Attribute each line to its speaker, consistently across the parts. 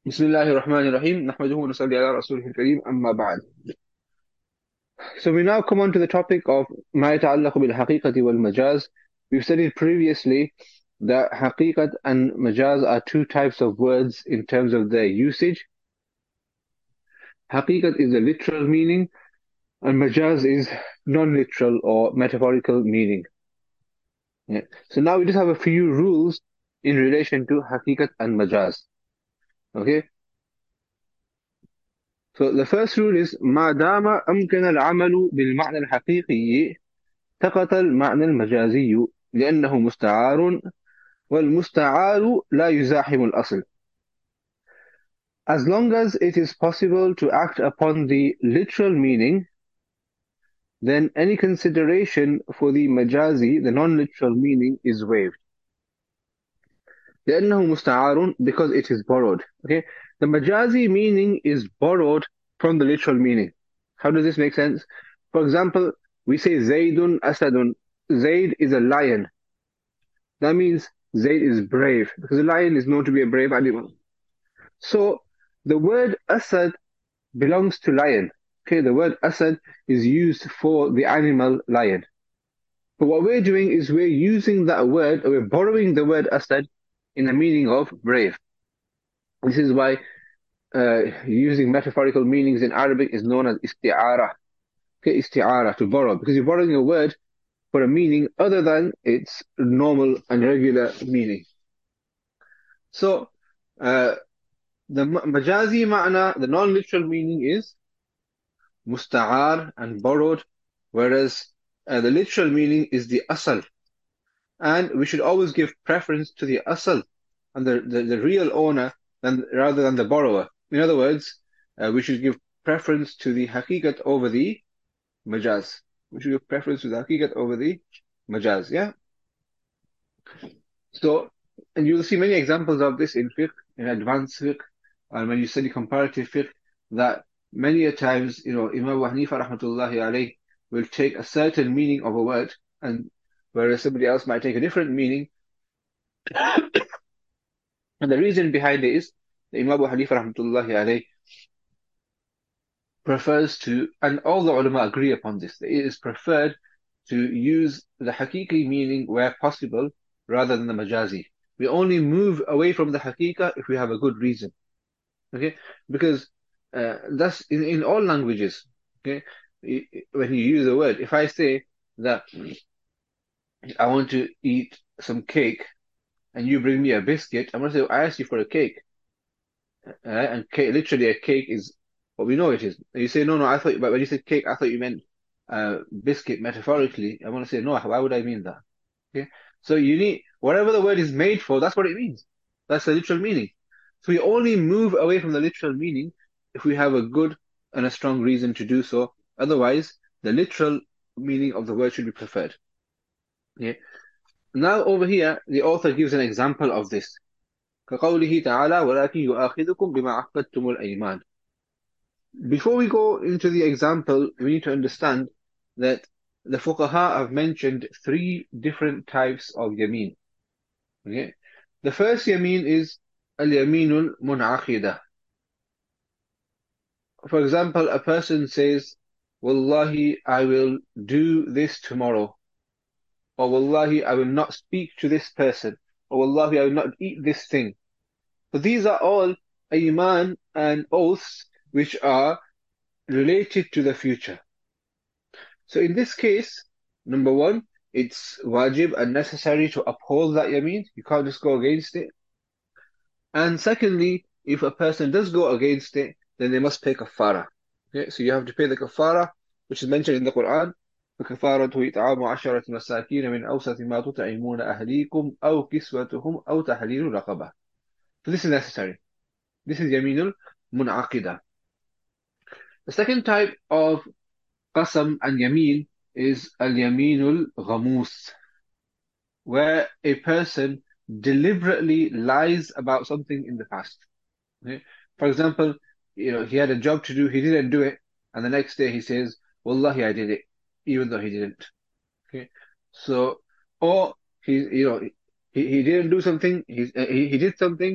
Speaker 1: بسم الله الرحمن الرحيم نحمده ونصلي على رسوله الكريم أما بعد. So we now come on to the topic of ما يتعلق بالحقيقة والمجاز. We've studied previously that حقيقة and majaz are two types of words in terms of their usage. حقيقة is the literal meaning and majaz is non-literal or metaphorical meaning. Yeah. So now we just have a few rules in relation to حقيقة and majaz. Okay. So the first rule is ما دام أمكن العمل بالمعنى الحقيقي سقط المعنى المجازي لأنه مستعار والمستعار لا يزاحم الأصل. As long as it is possible to act upon the literal meaning, then any consideration for the majazi, the non-literal meaning, is waived. لأنه مستعار, because it is borrowed. Okay, the majazi meaning is borrowed from the literal meaning. How does this make sense? For example, we say Zaydun Asadun. Zayd is a lion. That means Zayd is brave because a lion is known to be a brave animal. So the word Asad belongs to lion. Okay, the word Asad is used for the animal lion. But what we're doing is we're using that word, or we're borrowing the word Asad in the meaning of brave. This is why using metaphorical meanings in Arabic is known as isti'ara. Okay, isti'ara, to borrow, because you're borrowing a word for a meaning other than its normal and regular meaning. So, the majazi ma'na, the non-literal meaning is musta'ar and borrowed, whereas the literal meaning is the asal. And we should always give preference to the asal and the real owner rather than the borrower. In other words, we should give preference to the haqiqat over the majaz. We should give preference to the haqiqat over the majaz, yeah? So, and you'll see many examples of this in fiqh, in advanced fiqh, and when you study comparative fiqh, that many a times, Imam Abu Hanifa rahmatullahi alayh will take a certain meaning of a word, and whereas somebody else might take a different meaning. And the reason behind it is that Imam Abu Hanifa rahmatullahi alayh prefers to, and all the ulama agree upon this, that it is preferred to use the haqiqi meaning where possible rather than the majazi. We only move away from the haqiqa if we have a good reason. Okay, because that's in all languages. Okay, when you use a word, if I say that I want to eat some cake and you bring me a biscuit, I'm gonna say I asked you for a cake, and cake, literally a cake is what we know it is. And you say no, no, I thought, but when you said cake, I thought you meant biscuit metaphorically. I want to say no. Why would I mean that? Okay, so you need whatever the word is made for. That's what it means. That's the literal meaning. So we only move away from the literal meaning if we have a good and a strong reason to do so. Otherwise, the literal meaning of the word should be preferred. Okay. Now over here, the author gives an example of this. كقوله تعالى ولكن يؤاخذكم بما عقدتم الأيمان. Before we go into the example, we need to understand that the fuqaha have mentioned three different types of yameen. Okay? The first yameen is al-yaminul mun'aqidah. For example, a person says, Wallahi, I will do this tomorrow. Or Wallahi, I will not speak to this person. Or Wallahi, I will not eat this thing. So these are all iman and oaths which are related to the future. So in this case, number one, it's wajib and necessary to uphold that yameen. You can't just go against it. And secondly, if a person does go against it, then they must pay kafara. Okay, so you have to pay the kafara, which is mentioned in the Quran. فكفارته إطعام عشرة مساكين من أوسط ما تطعمون أهليكم أو كسوتهم أو تحرير رقبة. So this is necessary. This is yaminul munaqida. The second type of qasam and yameen is al-yaminul ghamus, where a person deliberately lies about something in the past. Okay? For example, he had a job to do, he didn't do it, and the next day he says, Wallahi, I did it, even though he didn't. Okay? So, or he didn't do something, he did something,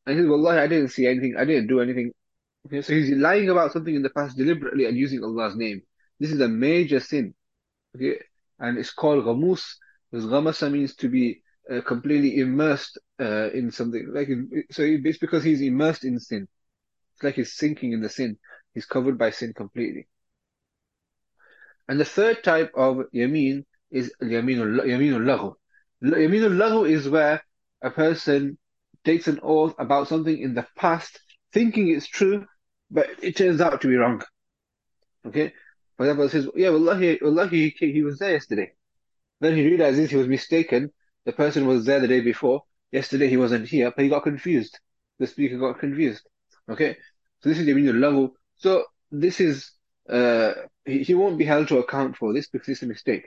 Speaker 1: And he says, Wallahi, I didn't see anything, I didn't do anything. Okay, so he's lying about something in the past deliberately and using Allah's name. This is a major sin. Okay, and it's called ghamus, because ghamasa means to be completely immersed in something. So it's because he's immersed in sin. It's like he's sinking in the sin. He's covered by sin completely. And the third type of yameen is yaminul laghu. Yaminul laghu is where a person takes an oath about something in the past, thinking it's true, but it turns out to be wrong. Okay? For example, it says, yeah, wallahi, he was there yesterday. Then he realizes he was mistaken. The person was there the day before. Yesterday he wasn't here, but he got confused. The speaker got confused. Okay? So this is yaminul laghu. So this is he won't be held to account for this because it's a mistake.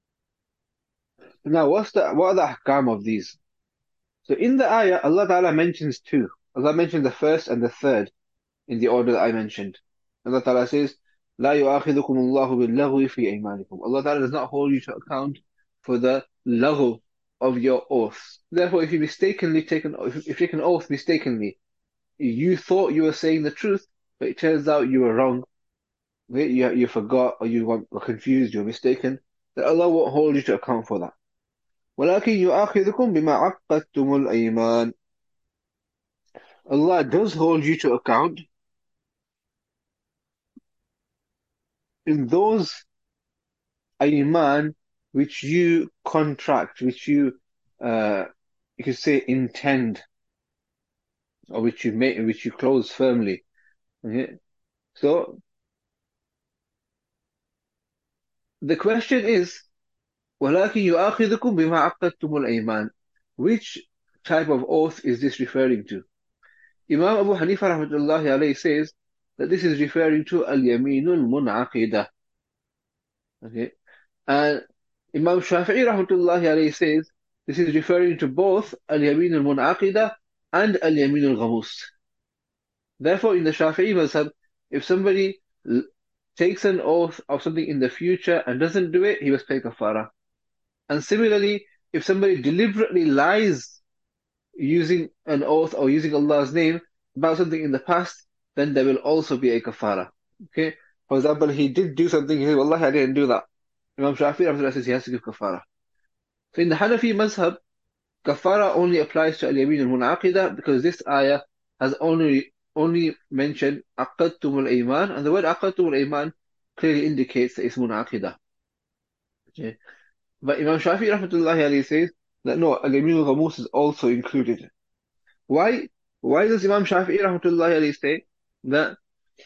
Speaker 1: Now, what are the ahkam of these? So in the ayah, Allah Ta'ala mentions two. Allah mentioned the first and the third in the order that I mentioned. Allah Ta'ala says, لا يؤاخذكم الله باللغو في أيمانكم. Allah Ta'ala does not hold you to account for the laghu of your oaths. Therefore, if you mistakenly if you take an oath mistakenly, you thought you were saying the truth, but it turns out you were wrong. You forgot or were confused, you were mistaken, then Allah won't hold you to account for that. ولكن يؤاخذكم بما عقدتم الأيمان. Allah does hold you to account in those ayman which you contract, you could say intend, or which you close firmly. Okay? So the question is, ولكن يؤاخذكم بما عقدتم الأيمان. Which type of oath is this referring to? Imam Abu Hanifa rahmatullahi alayhi says that this is referring to al-yaminul mun'aqidah. Okay, and Imam Shafi'i rahmatullahi alayhi says this is referring to both al-yaminul mun'aqidah and al-yaminul ghamus. Therefore, in the Shafi'i mazhab, if somebody takes an oath of something in the future and doesn't do it, he must pay kafara. And similarly, if somebody deliberately lies using an oath or using Allah's name about something in the past, then there will also be a kafara. Okay? For example, he did do something, he said, Wallahi, I didn't do that. Imam Shafi'i says he has to give kafara. So in the Hanafi mazhab, kafara only applies to al-yamin al-mun'aqidah because this ayah has only mentioned aqadtum al-ayman, and the word aqadtum al-ayman clearly indicates that it's mun'aqidah. Okay? But Imam Shafi'i rahmatullahi alayhi says that no, al-yamin al-ghamus is also included. Why? Why does Imam Shafi'i rahmatullahi alayhi say that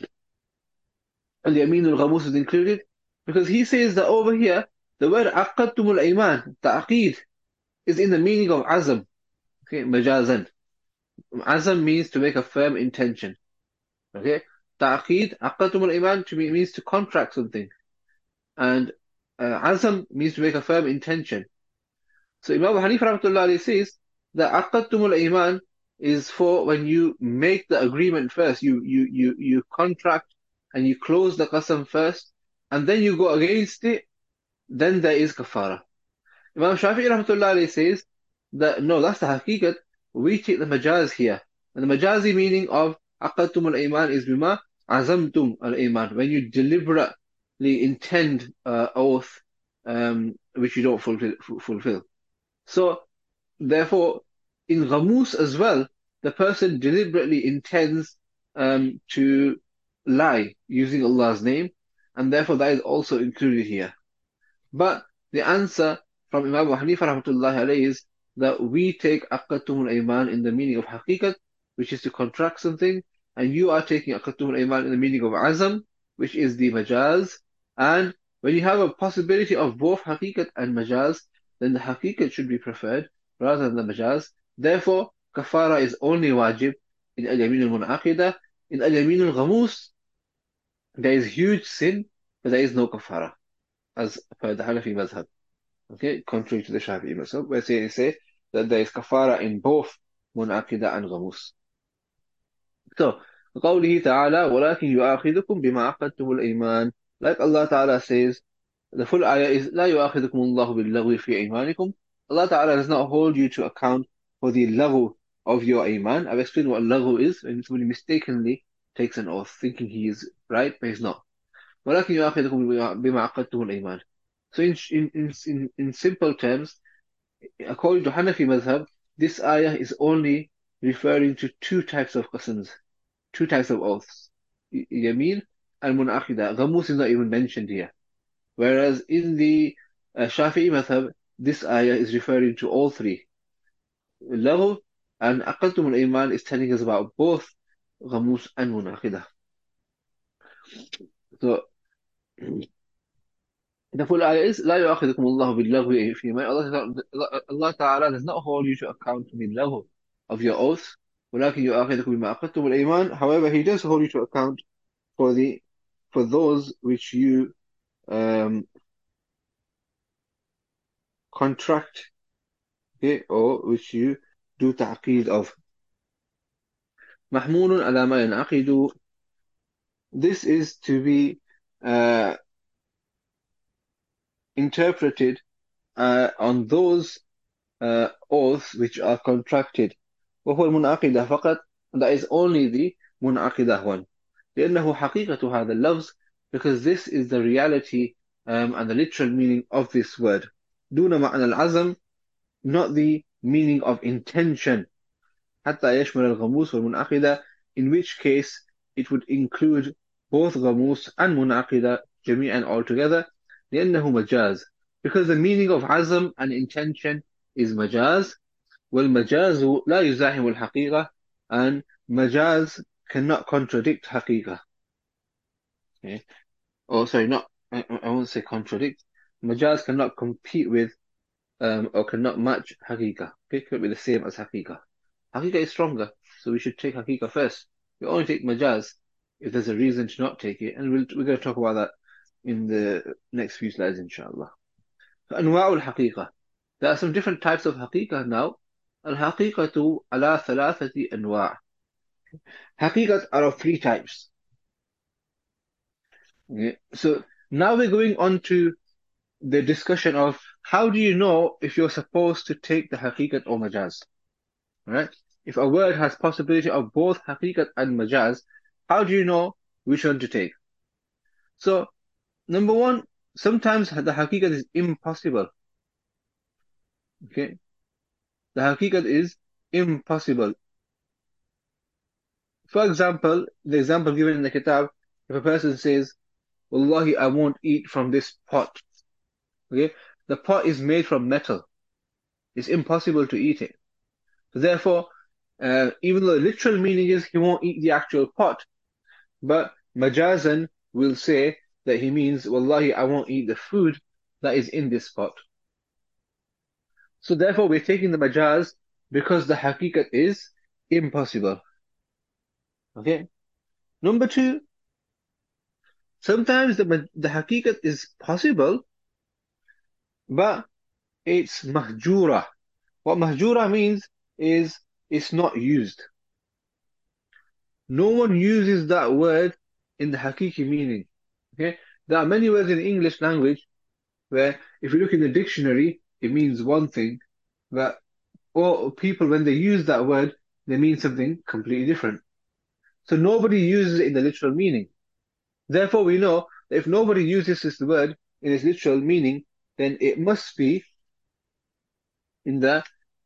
Speaker 1: al-yamin al-ghamus is included? Because he says that over here, the word aqadtum al-ayman, ta'aqid, is in the meaning of azam. Okay, majazan. Azam means to make a firm intention. Okay, ta'aqid, aqadtum al-ayman means to contract something. And azam means to make a firm intention. So Imam Hanif rahmatullah says that aqadtum al-ayman is for when you make the agreement first. You contract and you close the qasam first, and then you go against it, then there is kafara. Imam Shafi'i rahmatullah says that no, that's the haqiqat. We take the majaz here. And the majazi meaning of aqadtum al-ayman is bima azamtum al-ayman, when you deliberately intend oath which you don't fulfill. So, therefore, in ghamus as well, the person deliberately intends to lie using Allah's name, and therefore that is also included here. But the answer from Imam Abu Hanifa rahmatullahi alayhi is that we take aqadtum al-ayman in the meaning of haqiqat, which is to contract something, and you are taking aqadtum al-ayman in the meaning of azam, which is the majaz. And when you have a possibility of both haqiqat and majaz, then the haqiqat should be preferred rather than the majaz. Therefore, kafara is only wajib in al-yamin al-mun'aqidah. In al-yamin al-ghamus, there is huge sin, but there is no kafara, as per the Hanafi mazhab. Okay, contrary to the Shafi'i mazhab, where they say that there is kafara in both mun'aqidah and ghamus. So, قوله تعالى ولكن يؤاخذكم بما عقدتم الأيمان, like Allah Ta'ala says, the full ayah is لا يؤاخذكم الله باللغو في أيمانكم. Allah Ta'ala does not hold you to account for the laghu of your iman. I've explained what laghu is, when somebody mistakenly takes an oath, thinking he is right, but he's not. ولكن يؤاخذكم بما عقدتم الأيمان. So in simple terms, according to Hanafi madhab, this ayah is only referring to two types of qasams, two types of oaths. Yameen and munaqida. Ghamus is not even mentioned here. Whereas in the Shafi'i madhab, this ayah is referring to all three. Laghu and aqadtum al-iman is telling us about both ghamus and munaqida. So the full ayah is لا يؤاخذكم الله باللغو فيما Allah Ta'ala does not hold you to account باللغو of your oaths ولكن يؤاخذكم بما عقدتم الأيمان. However, he does hold you to account for those which you contract, okay, or which you do ta'qeed of. محمول على ما ينعقد. This is to be interpreted on those oaths which are contracted. وهو المنعقدة فقط. That is only the منعقدة one. لأنه حقيقة هذا اللفظ, because this is the reality and the literal meaning of this word. دون معنى العزم, not the meaning of intention. حتى يشمل الغموس والمنعقدة, in which case it would include both غموس and منعقدة جميعا altogether. لأنه مجاز, because the meaning of عزم and intention is مجاز. والمجاز لا يزاحم الحقيقة, and مجاز cannot contradict حقيقة. Okay. Oh, sorry, I won't say contradict. Majaz cannot compete with or cannot match Haqiqa. Okay, could be the same as Haqiqa. Haqiqa is stronger, so we should take Haqiqa first. We only take Majaz if there's a reason to not take it, and we're going to talk about that in the next few slides, inshallah. أنواع الحقيقة. There are some different types of Haqiqa now. الحقيقة على ثلاثة أنواع. Haqiqat are of three types. Okay. So now we're going on to the discussion of how do you know if you're supposed to take the haqiqat or majaz, right? If a word has possibility of both haqiqat and majaz, how do you know which one to take? So, number one, sometimes the haqiqat is impossible. Okay, the haqiqat is impossible. For example, the example given in the kitab, if a person says, "Wallahi, I won't eat from this pot." Okay, the pot is made from metal. It's impossible to eat it. So therefore, even though the literal meaning is he won't eat the actual pot, but majazan will say that he means, Wallahi, I won't eat the food that is in this pot. So therefore, we're taking the majaz because the haqiqat is impossible. Okay. Number two, sometimes the haqiqat is possible, but it's mahjura. What mahjura means is it's not used. No one uses that word in the hakiki meaning. Okay, there are many words in the English language where, if you look in the dictionary, it means one thing, but or people when they use that word, they mean something completely different. So nobody uses it in the literal meaning. Therefore, we know that if nobody uses this word in its literal meaning, then it must be in the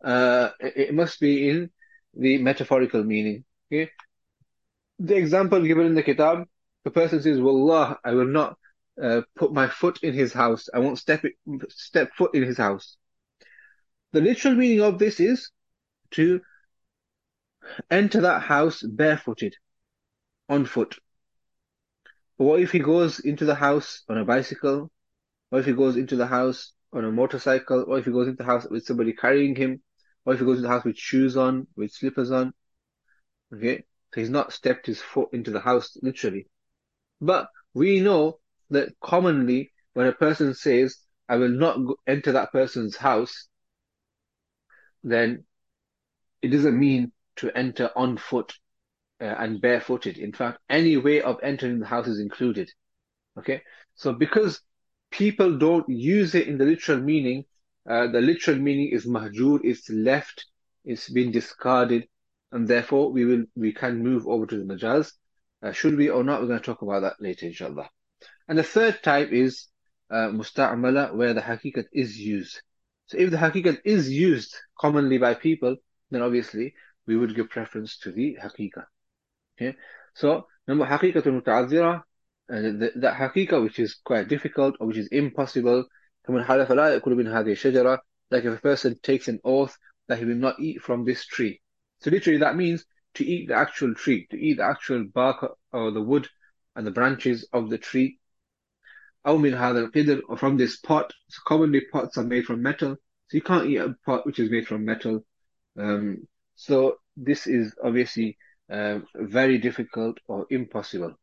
Speaker 1: metaphorical meaning. Okay. The example given in the kitab, the person says, Wallah, I will not put my foot in his house. I won't step foot in his house. The literal meaning of this is to enter that house barefooted, on foot. But what if he goes into the house on a bicycle? What if he goes into the house on a motorcycle? What if he goes into the house with somebody carrying him? What if he goes into the house with shoes on, with slippers on? Okay, so he's not stepped his foot into the house literally. But we know that commonly when a person says, I will not enter that person's house, then it doesn't mean to enter on foot and barefooted. In fact, any way of entering the house is included. Okay, so because people don't use it in the literal meaning, the literal meaning is mahjur, it's left, it's been discarded. and therefore we can move over to the majaz. Should we or not? We're going to talk about that later, inshallah. And the third type is musta'mala, where the haqiqat is used. So if the haqiqat is used commonly by people, then obviously we would give preference to the haqiqah. Okay, so number haqiqatul muta'azzira, that haqiqah which is quite difficult or which is impossible. كمن حلف لا يأكل من هذه الشجرة, like if a person takes an oath that he will not eat from this tree. So literally that means to eat the actual tree, to eat the actual bark or the wood and the branches of the tree. أو من هذا القدر, or from this pot. So commonly pots are made from metal, so you can't eat a pot which is made from metal. So this is obviously very difficult or impossible.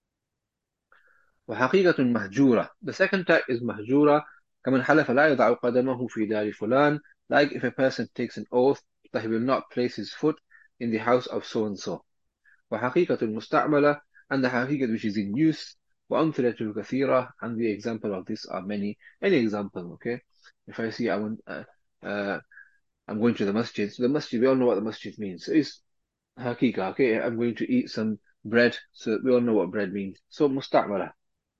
Speaker 1: وحقيقة مهجورة. The second type is mahjura. كمن حلف لا يضع قدمه في دار فلان. Like if a person takes an oath that he will not place his foot in the house of so and so. وحقيقة المستعملة, and the حقيقة which is in use. وأمثلة كثيرة, and the example of this are many. Any example, okay? If I see I'm going to the masjid. So the masjid, we all know what the masjid means. So it's حقيقة, okay? I'm going to eat some bread. So we all know what bread means. So مستعملة.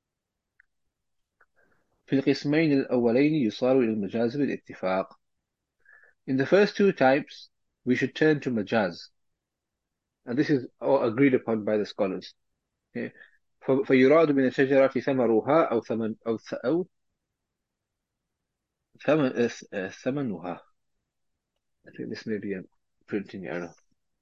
Speaker 1: في القسمين الأولين يصار إلى المجاز بالاتفاق. In the first two types, we should turn to majaz. And this is all agreed upon by the scholars. Okay? فيراد من الشجرة ثمرها أو ثمنها. I think this may be a printing error.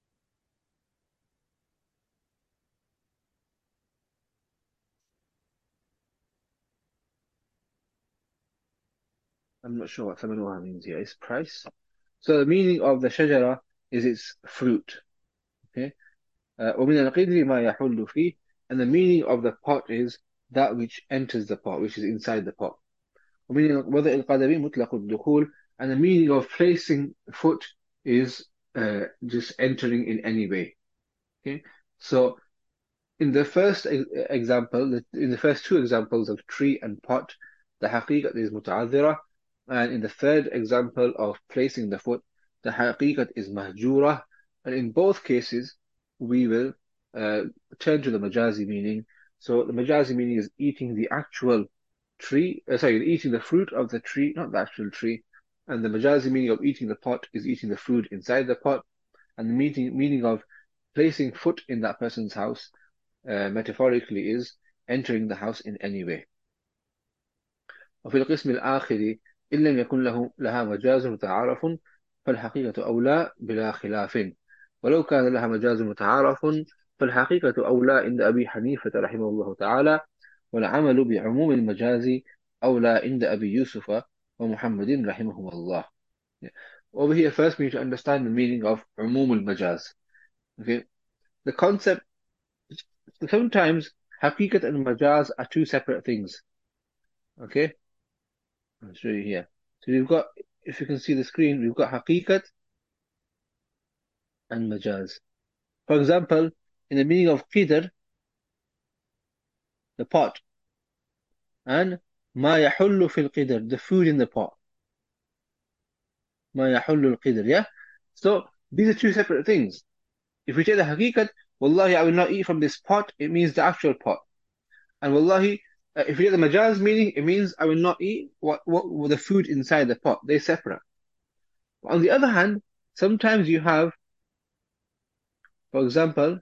Speaker 1: I'm not sure what ثمنها means here. It's price. So the meaning of the shajara is its fruit. Okay? ومن القدر ما يحل فيه, and the meaning of the pot is that which enters the pot, which is inside the pot. ومن وضع القدم مطلق الدخول, and the meaning of placing foot is just entering in any way. Okay, so in the first example, in the first two examples of tree and pot, the haqiqat is muta'adhira, and in the third example of placing the foot, the haqiqat is mahjura, and in both cases we will turn to the majazi meaning. So the majazi meaning is eating the actual tree, eating the fruit of the tree, not the actual tree. And the majazi meaning of eating the pot is eating the fruit inside the pot. And the meaning of placing foot in that person's house, metaphorically, is entering the house in any way. وفي القسم الآخر إن لم يكن لها مجاز متعارف فالحقيقة أولى بلا خلاف ولو كان لها مجاز متعارف فالحقيقة أولى عند أبي حنيفة رحمه الله تعالى والعمل بعموم المجاز أولى عند أبي يوسف ومحمد رحمهم الله. Over here, first we need to understand the meaning of عموم المجاز. Okay, the concept, sometimes حقيقة and majaz are two separate things. Okay, I'll show you here. So we've got, if you can see the screen, we've got حقيقة and majaz. For example, in the meaning of qidr, the pot, and ما يحل في القدر, the food in the pot. ما يحل القدر, yeah? So these are two separate things. If we take the haqiqat, wallahi, I will not eat from this pot, it means the actual pot. And wallahi, if we get the majaz meaning, it means I will not eat what the food inside the pot. They're separate. But on the other hand, sometimes you have, for example,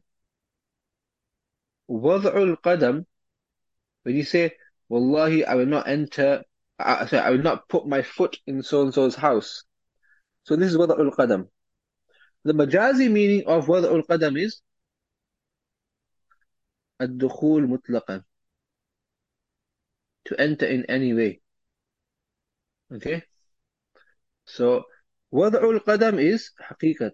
Speaker 1: وضع القدم, when you say, wallahi, I will not enter, I will not put my foot in so-and-so's house. So this is وضع القدم. The majazi meaning of وضع القدم is الدخول مطلقا, to enter in any way. Okay? So وضع القدم is حقيقة.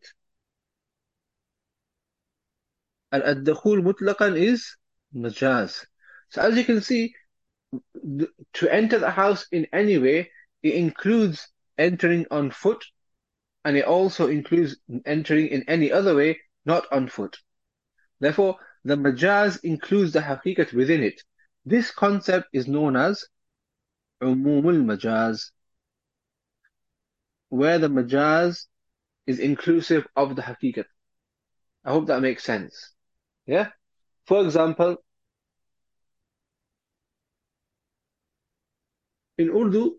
Speaker 1: الدخول مطلقا is majaz. So as you can see, to enter the house in any way, it includes entering on foot, and it also includes entering in any other way, not on foot. Therefore, the majaz includes the haqiqat within it. This concept is known as umumul majaz, where the majaz is inclusive of the haqiqat. I hope that makes sense. Yeah. For example, in Urdu,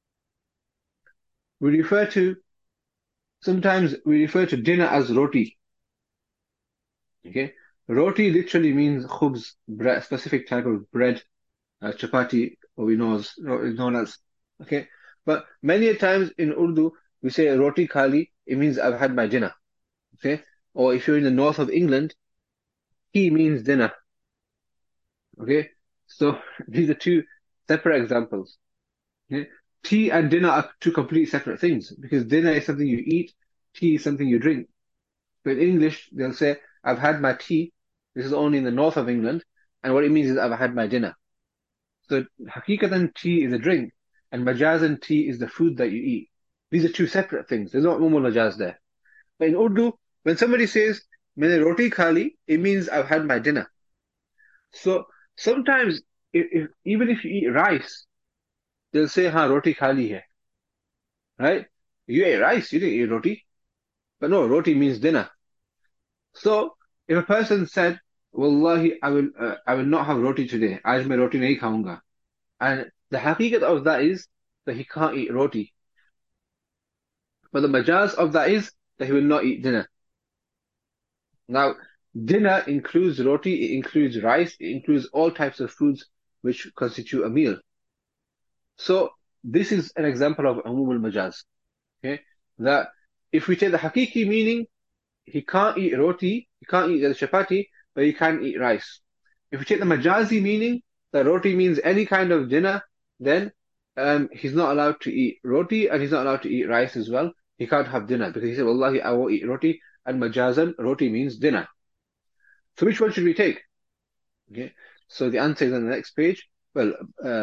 Speaker 1: we refer to sometimes we refer to dinner as roti. Okay, roti literally means khubz, bread, specific type of bread, chapati, or we know as, is known as. Okay, but many a times in Urdu we say roti khali. It means I've had my dinner. Okay, or if you're in the north of England, tea means dinner. Okay, so these are two separate examples. Okay? Tea and dinner are two completely separate things because dinner is something you eat, tea is something you drink. But in English, they'll say, I've had my tea. This is only in the north of England. And what it means is I've had my dinner. So hakikatan tea is a drink and majazan tea is the food that you eat. These are two separate things. There's no umul majaz there. But in Urdu, when somebody says, Maine roti khali, it means I've had my dinner. So sometimes, even if you eat rice, they'll say, ha, roti khali hai, right? You ate rice, you didn't eat roti. But no, roti means dinner. So if a person said, Wallahi, I will not have roti today. आज मैं roti नहीं खाऊंगा. And the haqiqat of that is that he can't eat roti. But the majaz of that is that he will not eat dinner. Now, dinner includes roti, it includes rice, it includes all types of foods which constitute a meal. So this is an example of umum al-majaz. Okay? That if we take the haqiqi meaning, he can't eat roti, he can't eat the chapati, but he can eat rice. If we take the majazi meaning, that roti means any kind of dinner, then he's not allowed to eat roti and he's not allowed to eat rice as well. He can't have dinner because he said, Wallahi, I won't eat roti, and majazan, roti means dinner. So which one should we take? Okay, so the answer is on the next page. Well,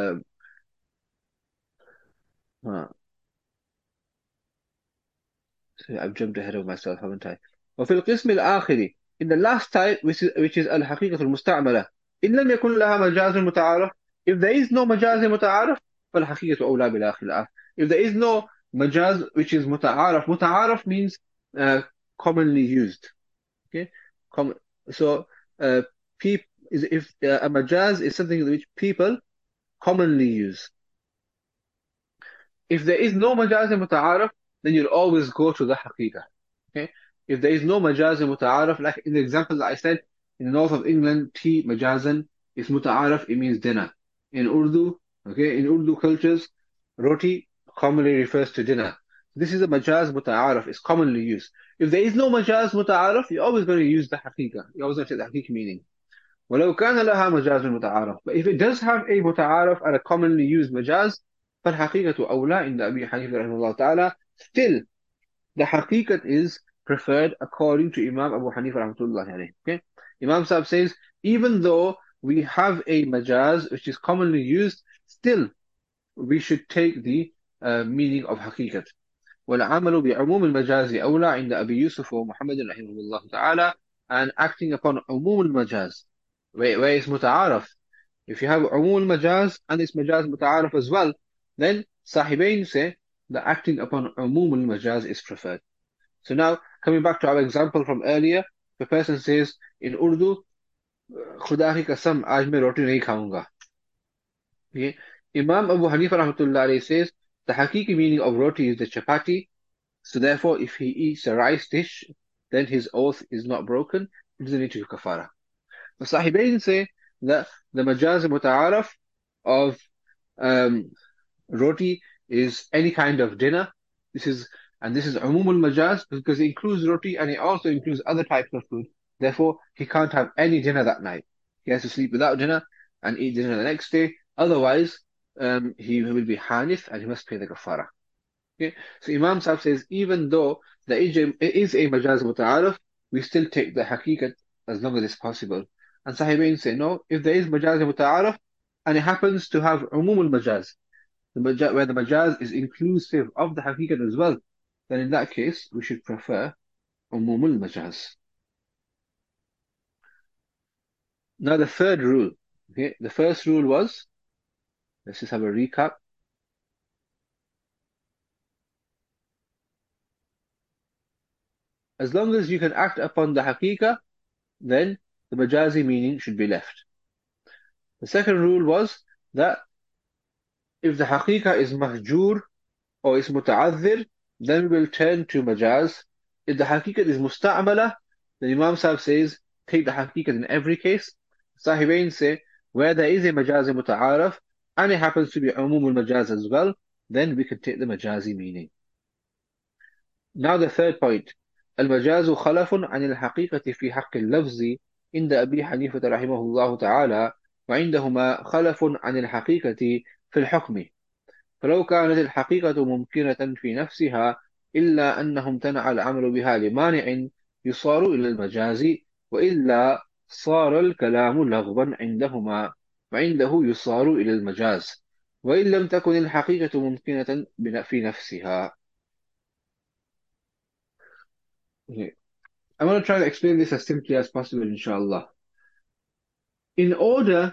Speaker 1: uh, so I've jumped ahead of myself, haven't I? وفي القسم الآخر, in the last type, which is الحقيقة المستعملة, إن لم يكن لها مجاز متعارف, if there is no مجاز متعارف, فالحقيقة أولى بالآخر. If there is no مجاز which is متعارف, متعارف means commonly used. Okay, Com so peop is if a majaz is something which people commonly use. If there is no majaz muta'arif, then you'll always go to the haqiqah. Okay? If there is no majaz muta'arif, like in the example that I said, in the north of England, tea majazan is muta'arif, it means dinner. In Urdu, okay, in Urdu cultures, roti commonly refers to dinner. This is a majaz muta'arif, it's commonly used. If there is no majaz muta'arif, you're always going to use the haqiqah. You're always going to take the haqiqah meaning. ولو كان لها مجاز متعارف. But if it does have a متعارف and a commonly used مجاز, فالحقيقة أولى عند أبي حنيفة رحمه الله تعالى. Still, the haqiqat is preferred according to Imam Abu Hanifa rahmatullah alayhi. Okay? Imam Sahib says, even though we have a majaz which is commonly used, still we should take the meaning of haqiqat. والعمل بعموم المجاز أولى عند أبي يوسف ومحمد رحمه الله تعالى, and acting upon عموم المجاز where it's متعارف. If you have عموم المجاز and it's مجاز متعارف as well, then صاحبين say the acting upon عموم المجاز is preferred. So now, coming back to our example from earlier, the person says in Urdu, खुदा की कसम आज मैं रोटी नहीं खाऊंगा. Okay? Imam Abu Hanifa rahmatullah alayhi says the hakiki meaning of roti is the chapati. So therefore, if he eats a rice dish, then his oath is not broken. He doesn't need to do kafara. The Sahibain say that the majaz muta'araf of roti is any kind of dinner. This is umumul majaz because it includes roti and it also includes other types of food. Therefore, he can't have any dinner that night. He has to sleep without dinner and eat dinner the next day. Otherwise, he will be hanif and he must pay the kafara. Okay? So Imam Sahib says, even though it is a majaz muta'arif, we still take the haqiqat as long as it's possible. And Sahibain say, no, if there is majaz muta'arif, and it happens to have umum al-majaz, where the majaz is inclusive of the haqiqat as well, then in that case, we should prefer umum al-majaz. Now the third rule, okay, the first rule was, let's just have a recap. As long as you can act upon the haqiqah, then the majazi meaning should be left. The second rule was that if the haqiqah is mahjur or is muta'adhir, then we will turn to majaz. If the haqiqat is musta'mala, then Imam Sahib says, take the haqiqat in every case. Sahibain say, where there is a majazi muta'araf, and it happens to be umum al-majaz as well, then we can take the majazi meaning. Now the third point. المجاز خلف عن الحقيقة في حق اللفظ عند أبي حنيفة رحمه الله تعالى وعندهما خلف عن الحقيقة في الحكم فلو كانت الحقيقة ممكنة في نفسها إلا أنه امتنع العمل بها لمانع يصار إلى المجاز وإلا صار الكلام لغوا عندهما وعنده يصار إلى المجاز وإن لم تكن الحقيقة ممكنة في نفسها. Okay. I'm going to try to explain this as simply as possible, inshallah. In order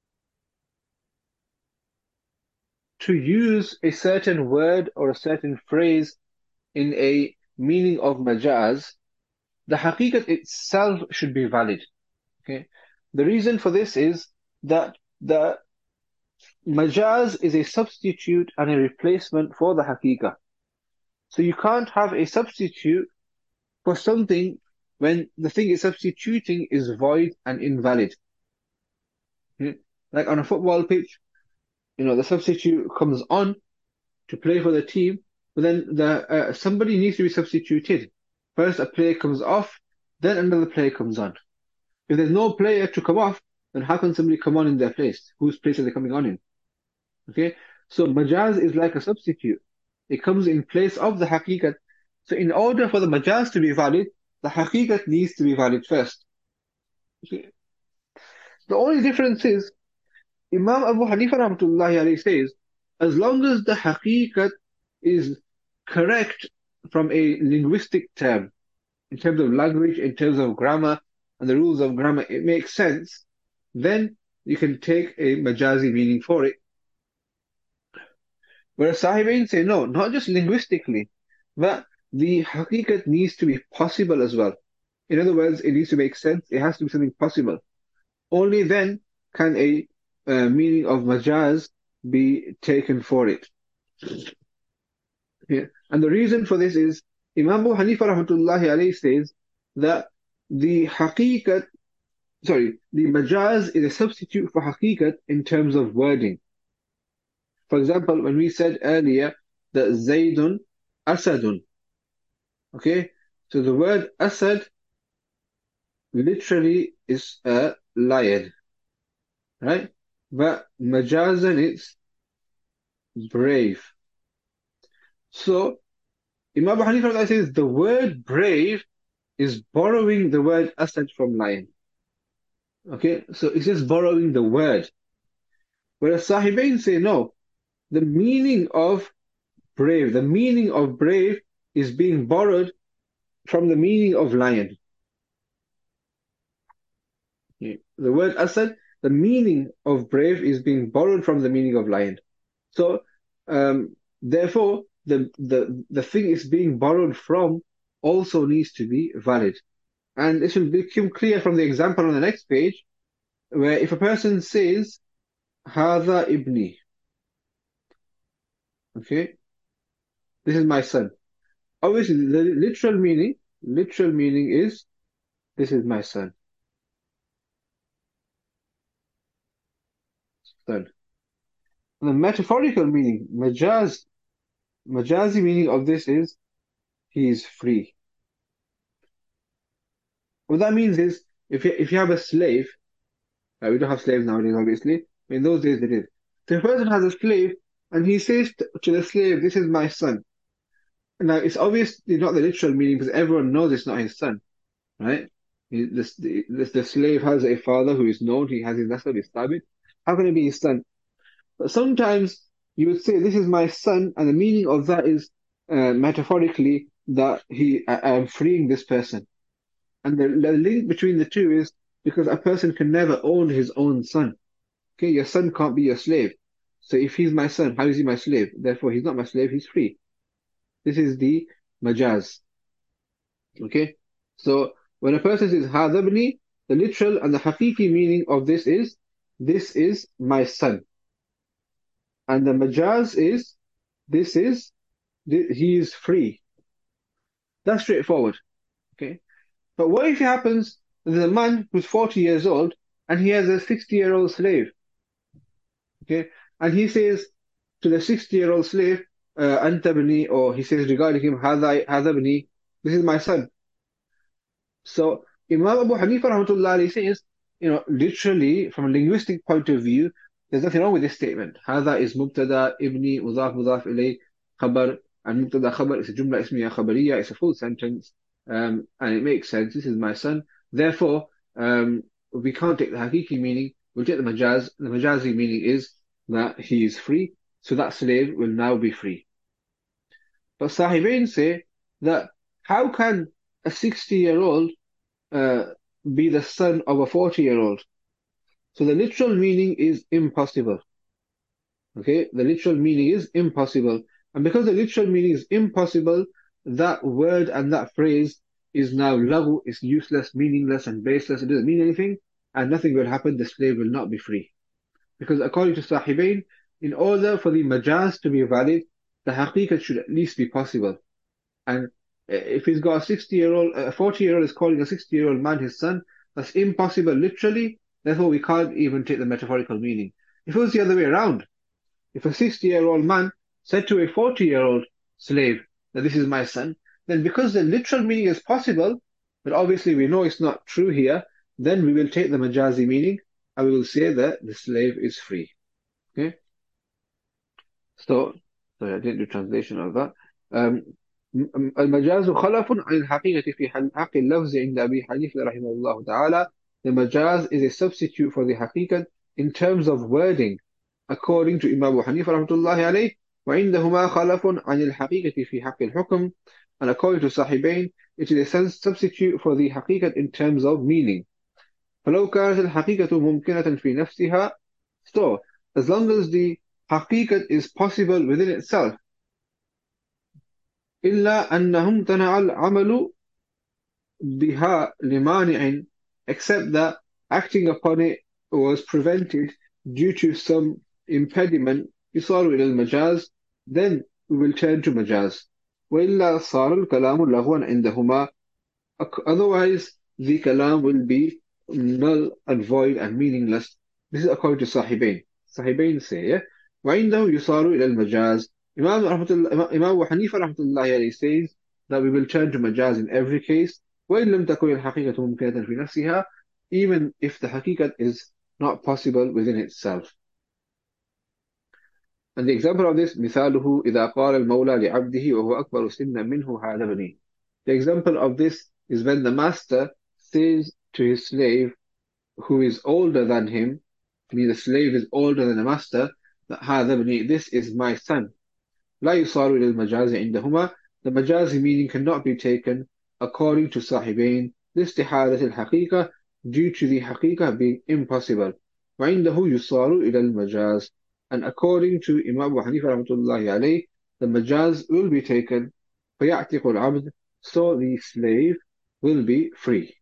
Speaker 1: to use a certain word or a certain phrase in a meaning of majaz, the haqiqat itself should be valid. Okay. The reason for this is that the majaz is a substitute and a replacement for the haqiqah. So you can't have a substitute for something when the thing is substituting is void and invalid. Okay. Like on a football pitch, the substitute comes on to play for the team, but then somebody needs to be substituted. First, a player comes off, then another player comes on. If there's no player to come off, then how can somebody come on in their place? Whose place are they coming on in? Okay, so majaz is like a substitute. It comes in place of the haqiqat. So in order for the majaz to be valid, the haqiqat needs to be valid first. Okay. The only difference is, Imam Abu Hanifa rahmatullahi alayhi says, as long as the haqiqat is correct from a linguistic term, in terms of language, in terms of grammar, and the rules of grammar, it makes sense, then you can take a majazi meaning for it. Whereas Sahibain say, no, not just linguistically, but the haqiqat needs to be possible as well. In other words, it needs to make sense, it has to be something possible. Only then can a meaning of majaz be taken for it. Yeah. And the reason for this is Imam Abu Hanifa rahmatullahi alayhi says that the majaz is a substitute for haqiqat in terms of wording. For example, when we said earlier that Zaydun Asadun, okay, so the word Asad literally is a lion, right? But majazan it's brave. So Imam Abu Hanifa says the word brave is borrowing the word Asad from lion. Okay, so it's just borrowing the word. Whereas Sahibain say no, the meaning of brave is being borrowed from the meaning of lion. Okay. The word Asad, the meaning of brave is being borrowed from the meaning of lion. So therefore the thing is being borrowed from also needs to be valid. And this will become clear from the example on the next page, where if a person says, Hadha ibni, okay, this is my son. Obviously, the literal meaning is, this is my son. Son. And the metaphorical meaning, majazi meaning of this is, he is free. What that means is, if you have a slave, we don't have slaves nowadays, obviously. In those days, they did. So if a person has a slave, and he says to the slave, "This is my son." Now, it's obviously not the literal meaning because everyone knows it's not his son, right? The slave has a father who is known. He has his nasab, his tabit. How can it be his son? But sometimes you would say, "This is my son," and the meaning of that is metaphorically that I am freeing this person. And the link between the two is because a person can never own his own son. Okay, your son can't be your slave. So if he's my son, how is he my slave? Therefore, he's not my slave, he's free. This is the majaz. Okay, so when a person says هذا ابني, the literal and the haqiqi meaning of this is my son, and the majaz is this is he is free. That's straightforward. Okay, but what if it happens there's a man who's 40 years old and he has a 60-year-old slave? Okay, and he says to the 60-year-old slave, أنت ابني, or he says regarding him, هذا ابني, this is my son. So Imam Abu Hanifa rahmatullah alayhi says, literally from a linguistic point of view, there's nothing wrong with this statement. هذا is مبتدا, ابني مضاف مضاف إليه, خبر, and مبتدا خبر is a jumla ismiya khabariya, it's a full sentence, and it makes sense. This is my son. Therefore, we can't take the hakiki meaning. We'll take the majaz. The majazi meaning is that he is free, so that slave will now be free. But Sahibain say that how can a 60-year-old uh, be the son of a 40-year-old? So the literal meaning is impossible. Okay, the literal meaning is impossible. And because the literal meaning is impossible, that word and that phrase is now laghu, is useless, meaningless, and baseless. It doesn't mean anything, and nothing will happen. The slave will not be free. Because according to Sahibain, in order for the majaz to be valid, the haqiqat should at least be possible. And if he's got a 60-year-old, a 40-year-old is calling a 60-year-old man his son, that's impossible literally. Therefore, we can't even take the metaphorical meaning. If it was the other way around, if a 60-year-old man said to a 40-year-old slave that this is my son, then because the literal meaning is possible, but obviously we know it's not true here, then we will take the majazi meaning and we will say that the slave is free. Okay? So, sorry, I didn't do translation of that. المجاز خلف عن الحقيقة في حق اللفظ عند أبي حنيفة رحمه الله تعالى. The majaz is a substitute for the haqiqat in terms of wording, according to Imam Abu Hanifa رحمة الله عليه. وعندهما خلف عن الحقيقة في حق الحكم. And according to Sahibain, it is a substitute for the haqiqat in terms of meaning. فلو كانت الحقيقة ممكنة في نفسها, so as long as the haqiqat is possible within itself, إلا أنه امتنع العمل بها لمانع, except that acting upon it was prevented due to some impediment, يصار إلى المجاز, then we will turn to majaz. وإلا صار الكلام لغوا عندهما, otherwise the kalam will be null and void and meaningless. This is according to Sahibain. Sahibain say, yeah? وعنده يصار إلى المجاز. Imam Abu Hanifa rahmatullahi alayhi says that we will turn to majaz in every case. وإن لم تكن الحقيقة ممكنة في نفسها, even if the haqiqat is not possible within itself. And the example of this, مثاله إذا قال المولى لعبده وهو أكبر سنا منه هذا ابني. The example of this is when the master says to his slave who is older than him, meaning the slave is older than the master, that هذا ابني, this is my son. لا يصار إلى المجاز عندهما. The majazi meaning cannot be taken according to Sahibain لاستحالة الحقيقة, due to the haqiqah being impossible. وعنده يصار إلى المجاز. And according to Imam Abu Hanifa rahmatullahi alayhi, the majaz will be taken فيعتق العبد, so the slave will be free.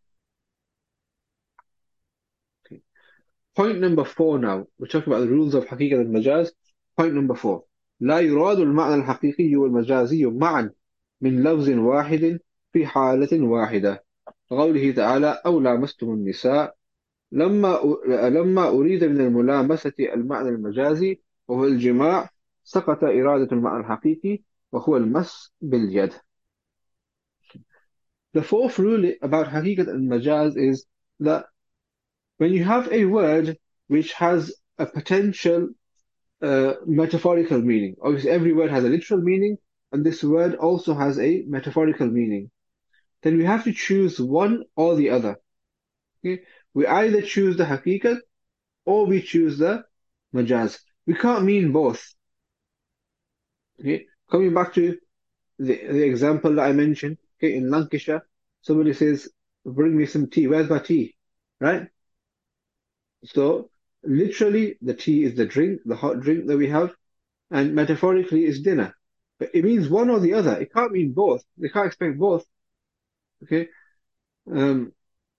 Speaker 1: Okay. Point number 4 now. We're talking about the rules of haqiqah and majaz. Point number 4. لا يراد المعنى الحقيقي والمجازي معا من لفظ واحد في حالة واحدة. قوله تعالى أو لامستم النساء. لما أريد من الملامسة المعنى المجازي وهو الجماع, سقط إرادة المعنى الحقيقي وهو المس باليد. The fourth rule about haqiqat and majaz is that when you have a word which has a potential metaphorical meaning, obviously every word has a literal meaning, and this word also has a metaphorical meaning, then we have to choose one or the other. Okay? We either choose the haqiqat or we choose the majaz. We can't mean both. Okay? Coming back to the example that I mentioned, okay, in Lancashire, somebody says, bring me some tea. Where's my tea? Right? So, literally, the tea is the drink, the hot drink that we have, and metaphorically, it's dinner. But it means one or the other. It can't mean both. They can't expect both. Okay. Um,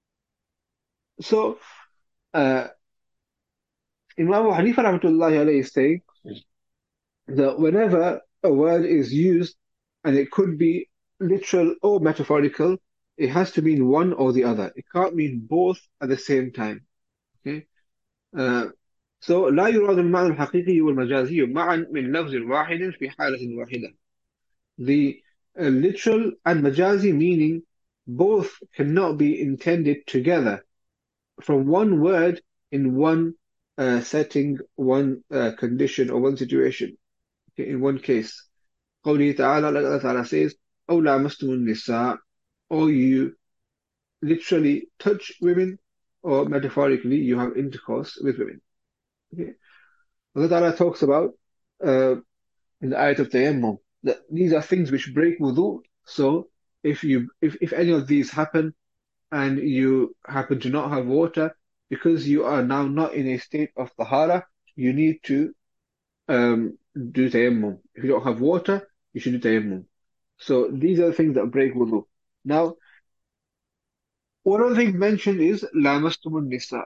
Speaker 1: so uh, Imam Abu Hanifa rahmatullahi alayhi is saying that whenever a word is used, and it could be literal or metaphorical, it has to mean one or the other. It can't mean both at the same time. Okay. Uh, so لا يراد المعنى الحقيقي والمجازي معا من لفظ واحد في حالة واحدة. The literal and majazi meaning both cannot be intended together from one word in one setting, one condition, or one situation, okay, in one case. قوله تعالى, like Allah Ta'ala says, أو لامستم النساء, or you literally touch women, or metaphorically you have intercourse with women. Okay. Allah Ta'ala talks about uh, in the ayat of tayammum that these are things which break wudu. So if any of these happen and you happen to not have water, because you are now not in a state of tahara, you need to do tayammum. If you don't have water, you should do tayammum. So these are the things that break wudu. Now, one of the things mentioned is lamastumun nisa.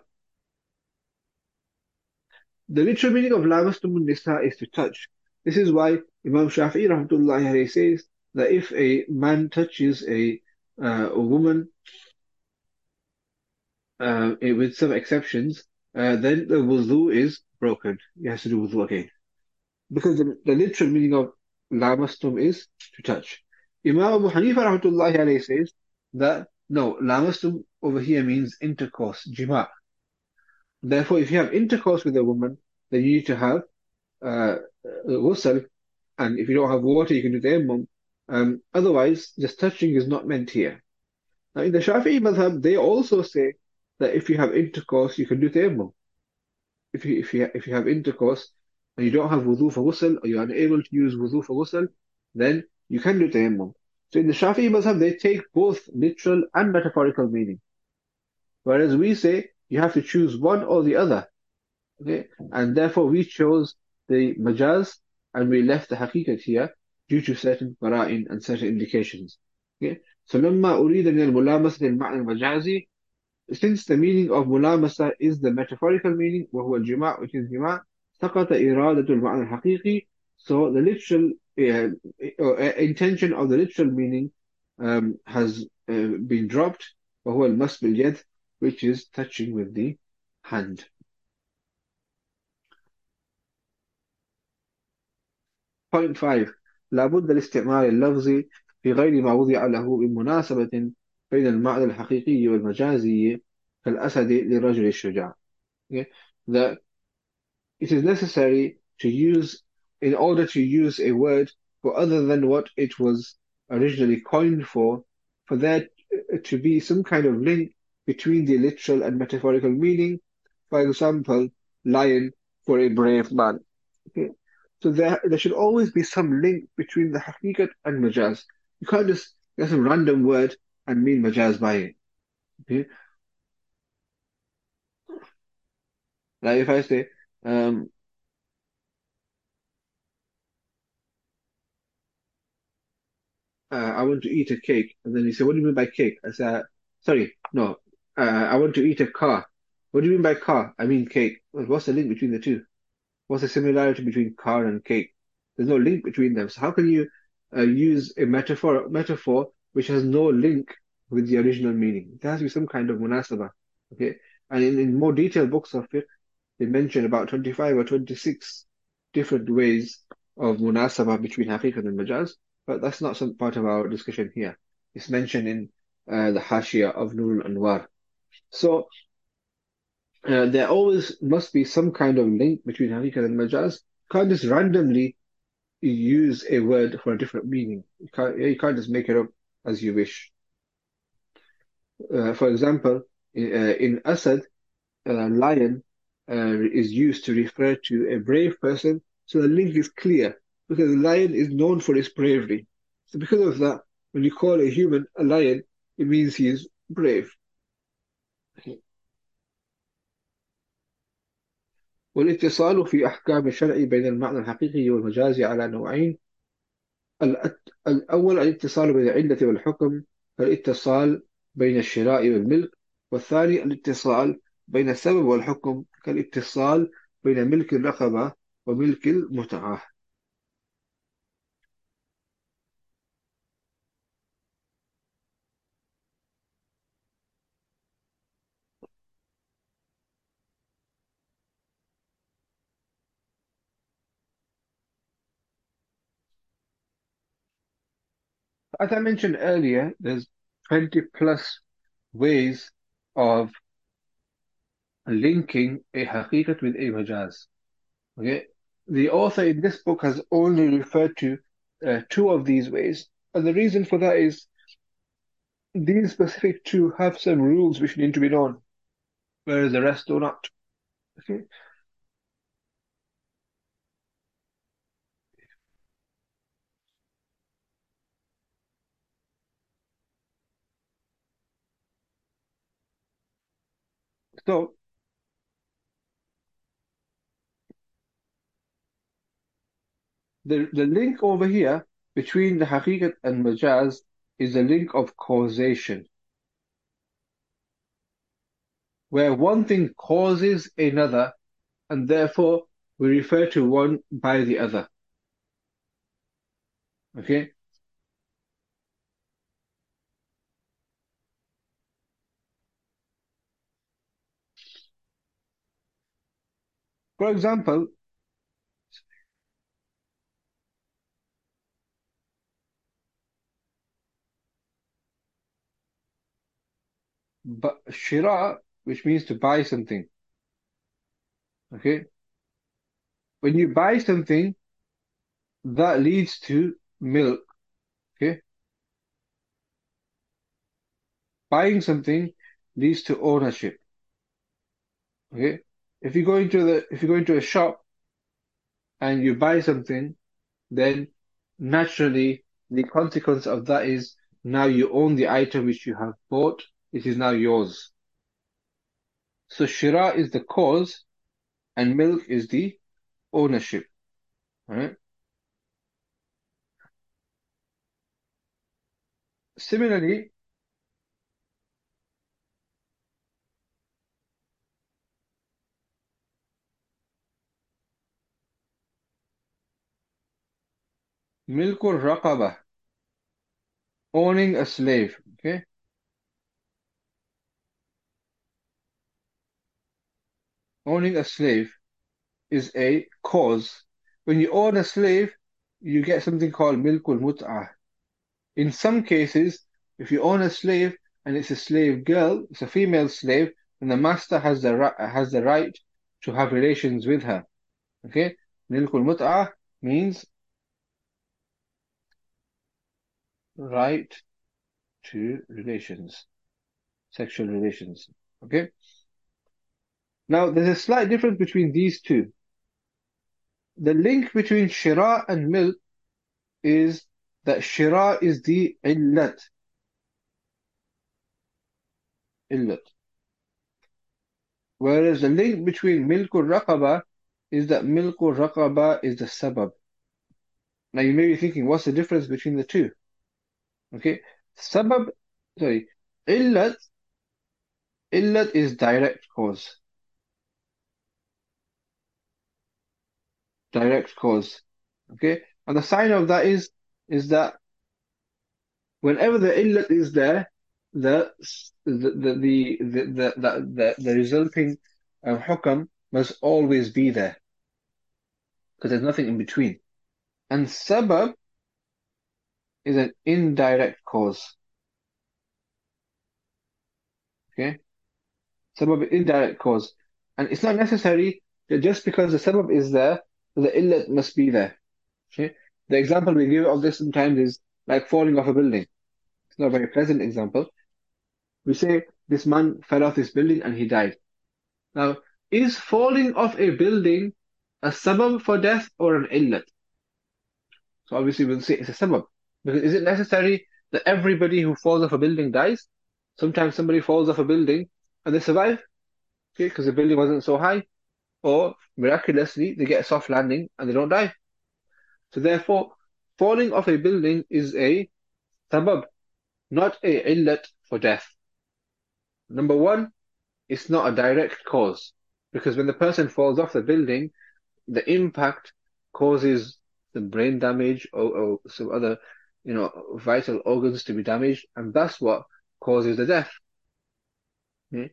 Speaker 1: The literal meaning of lamastumun nisa is to touch. This is why Imam Shafi'i rahmatullahi alayhi says that if a man touches a woman, with some exceptions, then the wudu is broken. He has to do wudu again. Because the literal meaning of lamastum is to touch. Imam Abu Hanifa rahmatullahi alayhi says that no, lamastum over here means intercourse, jima'. Therefore, if you have intercourse with a woman, then you need to have uh, ghusl, and if you don't have water, you can do tayammum. Otherwise, just touching is not meant here. Now, in the Shafi'i madhab, they also say that if you have intercourse, you can do tayammum. If you have intercourse and you don't have wudu for ghusl, or you're unable to use wudu for ghusl, then you can do tayammum. So in the Shafi'i madhab, they take both literal and metaphorical meaning, whereas we say you have to choose one or the other. Okay, and therefore we chose the majaz and we left the haqiqat here due to certain qara'in and certain indications. Okay, so لما أريد من الملامسة المعنى المجازي, since the meaning of mulamasa is the metaphorical meaning, وهو الجماع, which is جماع, سقط إرادة المعنى الحقيقي, so the literal intention of the literal meaning has been dropped, وهو المس باليد, which is touching with the hand. Point 5. لابد لاستعمال اللفظ في غير ما وضع له من مناسبة بين المعنى الحقيقي والمجازي كالأسد للرجل الشجاع. Okay? That it is necessary to use, in order to use a word for other than what it was originally coined for there to be some kind of link between the literal and metaphorical meaning. For example, lion for a brave man. Okay? So there should always be some link between the haqiqat and majaz. You can't just get some random word and mean majaz by it. Okay? Like if I say, um, I want to eat a cake. And then you say, what do you mean by cake? I say, sorry, no, I want to eat a car. What do you mean by car? I mean cake. Well, what's the link between the two? What's the similarity between car and cake? There's no link between them. So how can you use a metaphor which has no link with the original meaning? There has to be some kind of munasabah. Okay. And in more detailed books of fiqh, they mention about 25 or 26 different ways of munasabah between haqiqat and majaz, but that's not some part of our discussion here. It's mentioned in the Hashia of Nurul Anwar. So there always must be some kind of link between haqiqat and majaz. You can't just randomly use a word for a different meaning. You can't just make it up as you wish. For example, in Asad, lion is used to refer to a brave person, so the link is clear because the lion is known for its bravery. So because of that, when you call a human a lion, it means he is brave. والاتصال في أحكام الشرع بين المعنى الحقيقي والمجازي على نوعين. الأول الاتصال بين العلة والحكم كالاتصال بين الشراء والملك. والثاني الاتصال بين السبب والحكم كالاتصال بين ملك الرقبة وملك المتعة. As I mentioned earlier, there's 20 plus ways of linking a haqiqat with a majaz. Okay, the author in this book has only referred to two of these ways, and the reason for that is these specific two have some rules which need to be known, whereas the rest do not. Okay, so the link over here between the haqiqat and majaz is a link of causation, where one thing causes another, and therefore we refer to one by the other. Okay, for example, shira, which means to buy something. Okay, when you buy something, that leads to milk. Okay, buying something leads to ownership. Okay, if you go into a shop and you buy something, then naturally the consequence of that is now you own the item which you have bought. It is now yours. So shira is the cause and milk is the ownership. Right? Similarly, milkur raqaba, owning a slave. Okay, owning a slave is a cause. When you own a slave, you get something called milkul mut'ah. In some cases, if you own a slave and it's a slave girl, it's a female slave, then the master has the right to have relations with her. Okay, milkul mut'ah means right to relations, sexual relations. Okay. Now, there's a slight difference between these two. The link between shira and milk is that shira is the illat, whereas the link between milkul raqaba is that milkul raqaba is the sabab. Now, you may be thinking, what's the difference between the two? Okay, sabab, sorry, illat, illat is direct cause, direct cause. Okay, and the sign of that is that whenever the illat is there, the resulting hukam must always be there because there's nothing in between. And sabab is an indirect cause. Okay, sabab is indirect cause, and it's not necessary that just because the sabab is there, the illat must be there. Okay, the example we give of this sometimes is like falling off a building. It's not a very pleasant example. We say this man fell off this building and he died. Now, is falling off a building a sabab for death or an illat? So obviously we'll say it's a sabab. Because is it necessary that everybody who falls off a building dies? Sometimes somebody falls off a building and they survive, okay, because the building wasn't so high, or miraculously they get a soft landing and they don't die. So therefore, falling off a building is a sabab, not a illat for death. Number one, it's not a direct cause because when the person falls off the building, the impact causes some brain damage or some other, vital organs to be damaged, and that's what causes the death. Okay?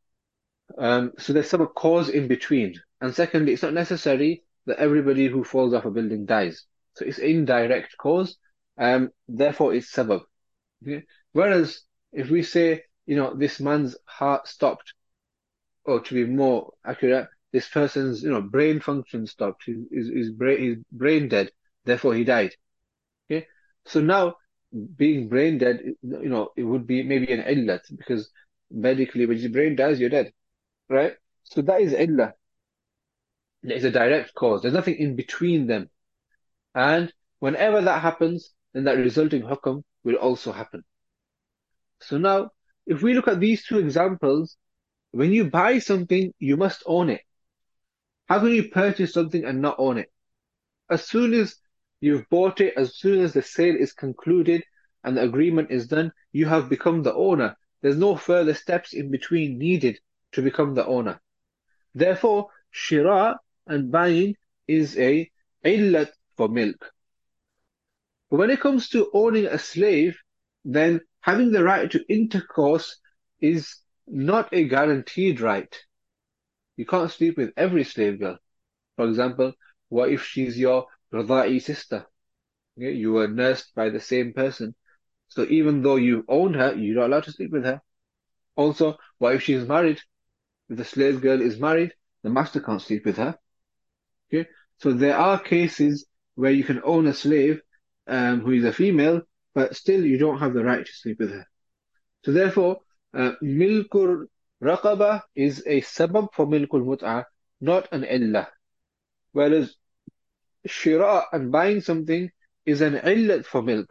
Speaker 1: So there's some cause in between. And secondly, it's not necessary that everybody who falls off a building dies. So it's indirect cause, therefore it's sabab. Okay? Whereas if we say, this man's heart stopped, or to be more accurate, this person's, brain function stopped, his brain dead, therefore he died. Okay? So now being brain dead, it would be maybe an illat because medically when your brain dies, you're dead, right? So that is illah. There is a direct cause. There's nothing in between them. And whenever that happens, then that resulting hukam will also happen. So now, if we look at these two examples, when you buy something, you must own it. How can you purchase something and not own it? As soon as you've bought it, as soon as the sale is concluded and the agreement is done, you have become the owner. There's no further steps in between needed to become the owner. Therefore, shira and buying is a illat for milk. But when it comes to owning a slave, then having the right to intercourse is not a guaranteed right. You can't sleep with every slave girl. For example, what if she's your radha'i sister? Okay, you were nursed by the same person. So even though you own her, you're not allowed to sleep with her. Also, what if she's married? If the slave girl is married, the master can't sleep with her. Okay, so there are cases where you can own a slave who is a female, but still you don't have the right to sleep with her. So therefore, milkur raqaba is a sabab for milkul mut'ah, not an illah. Whereas shira and buying something is an illat for milk.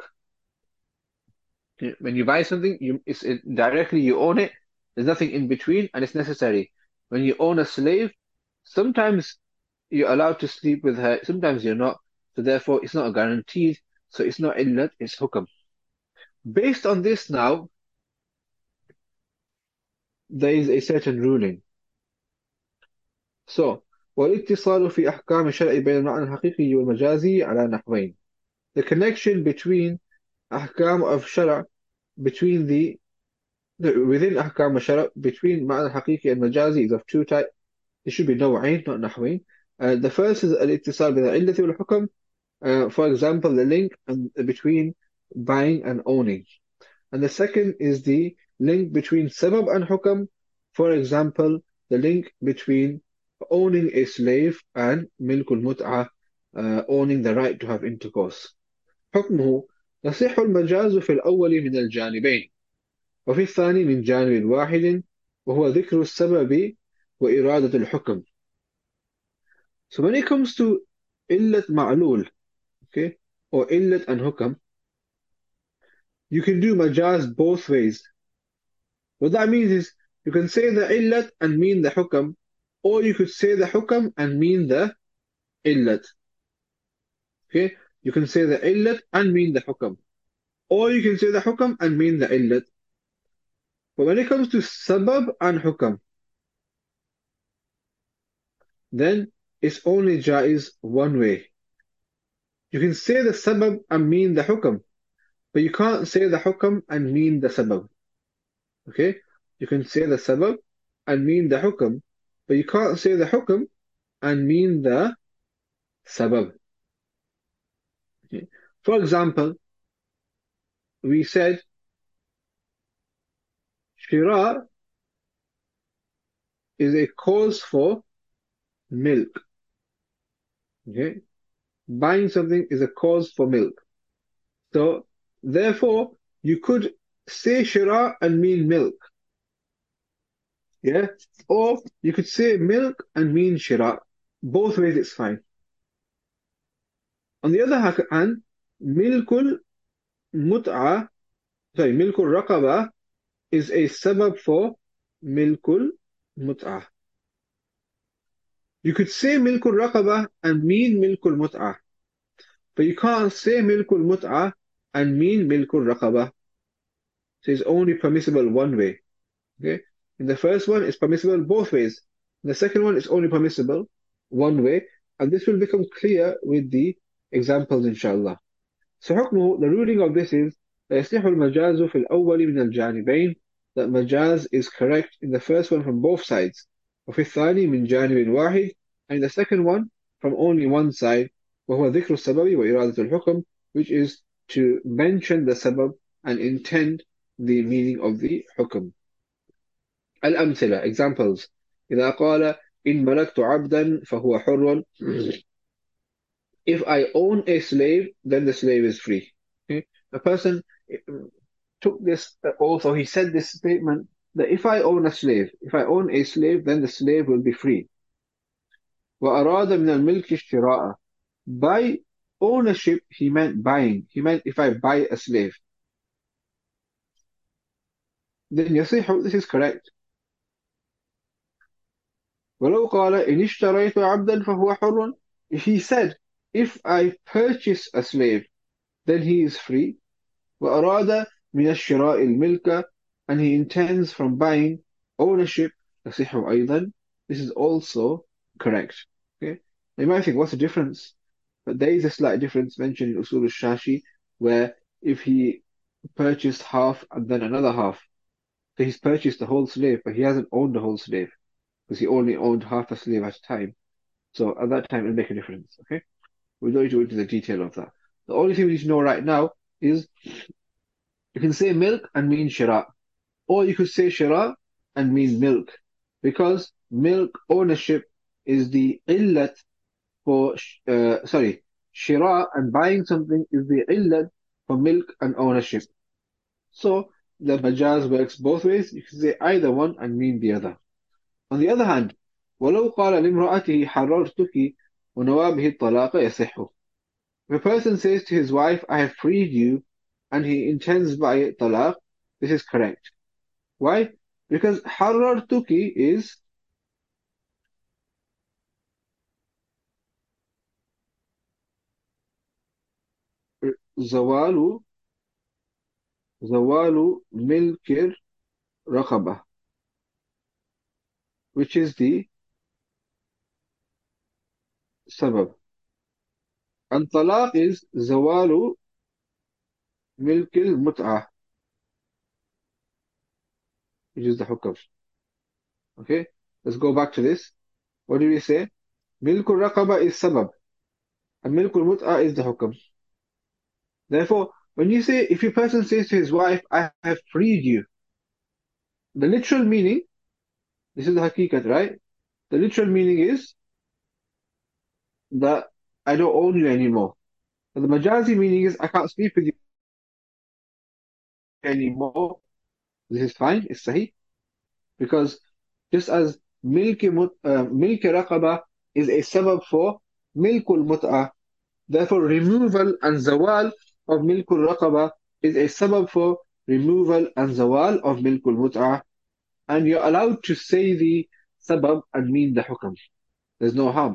Speaker 1: When you buy something, directly you own it. There's nothing in between, and it's necessary. When you own a slave, sometimes you're allowed to sleep with her, sometimes you're not. So therefore, it's not a guaranteed. So it's not illat, it's hukam. Based on this now, there is a certain ruling. So, والاتصال في أحكام الشرع بين المعنى الحقيقي والمجازي على نحوين. The connection between أحكام of شرع, between within أحكام الشرع, between معنى الحقيقي and مجازي is of two types. It should be نوعين, not نحوين. The first is الاتصال بين العلة والحكم. For example, the link between buying and owning. And the second is the link between sabab and hukam. For example, the link between owning a slave and milkul mut'ah, owning the right to have intercourse. حكمه يصح المجاز في الأول من الجانبين وفي الثاني من جانب واحد وهو ذكر السبب وإرادة الحكم. So when it comes to illat ma'lul, okay, or illat and hukam, you can do majaz both ways. What that means is you can say the illat and mean the hukam, or you could say the hukam and mean the illat. Okay? You can say the illat and mean the hukam, or you can say the hukam and mean the illat. But when it comes to sabab and hukam, then it's only jaiz one way. You can say the sabab and mean the hukam, but you can't say the hukam and mean the sabab. Okay? You can say the sabab and mean the hukam, but you can't say the hukam and mean the sabab. Okay? For example, we said shira is a cause for milk. Okay? Buying something is a cause for milk. So, therefore, you could say shira and mean milk. Yeah? Or you could say milk and mean shira. Both ways it's fine. On the other hand, milkul mut'a, milkul raqaba is a sabab for milkul mut'a. You could say milkul raqaba and mean milkul mut'a, but you can't say milkul mut'a and mean milkul raqaba. So it's only permissible one way. Okay. In the first one, it's permissible both ways. In the second one, it's only permissible one way. And this will become clear with the examples, inshallah. So حكمه, the ruling of this is لا يصح المجاز في الأول من الجانبين, that majaz is correct in the first one from both sides. وفي الثاني من جانب واحد, and the second one from only one side. وهو ذكر السبب وإرادة الحكم, which is to mention the sabab and intend the meaning of the حكم. الأمثلة, examples. إذا قال إن ملكت عبدا فهو حر, if I own a slave, then the slave is free. Okay? A person took this oath, or he said this statement, that if I own a slave, then the slave will be free. وأراد من الملك اشتراءه. By ownership, he meant buying. He meant if I buy a slave. Then يصح, this is correct. ولو قال إن اشتريت عبدا فهو حر. If he said, if I purchase a slave, then he is free. وأراد من الشراء الملك, and he intends from buying ownership. يصح أيضا. This is also correct. Okay. Now you might think, what's the difference? But there is a slight difference mentioned in Usul al-Shashi, where if he purchased half and then another half, so he's purchased the whole slave, but he hasn't owned the whole slave, because he only owned half a slave at a time. So at that time, it'll make a difference. Okay. We don't need to go into the detail of that. The only thing we need to know right now is you can say milk and mean shira, or you could say shira and mean milk, because milk ownership is the illat for, shira and buying something is the illat for milk and ownership. So the majaz works both ways. You can say either one and mean the other. On the other hand, ولو قال لامرأته حررتك ونوابه الطلاق يصح. If a person says to his wife, I have freed you, and he intends by talaq, this is correct. Why? Because حررتك is زوال ملك الرقبة, which is the sabab. And talaq is زوال ملك المتعة, which is the hukam. Okay, let's go back to this. What do we say? Milk al-raqaba is sabab, and milk al-mut'a is the hukam. Therefore, when you say, if a person says to his wife, I have freed you, the literal meaning, this is the hakikat, right? The literal meaning is that I don't own you anymore. But the majazi meaning is I can't sleep with you anymore. This is fine, it's sahih. Because just as milk raqaba is a sabab for milkul mut'ah, therefore removal and zawal of milkul raqaba is a sabab for removal and zawal of milkul mut'ah. And you're allowed to say the sabab and mean the hukam. There's no harm.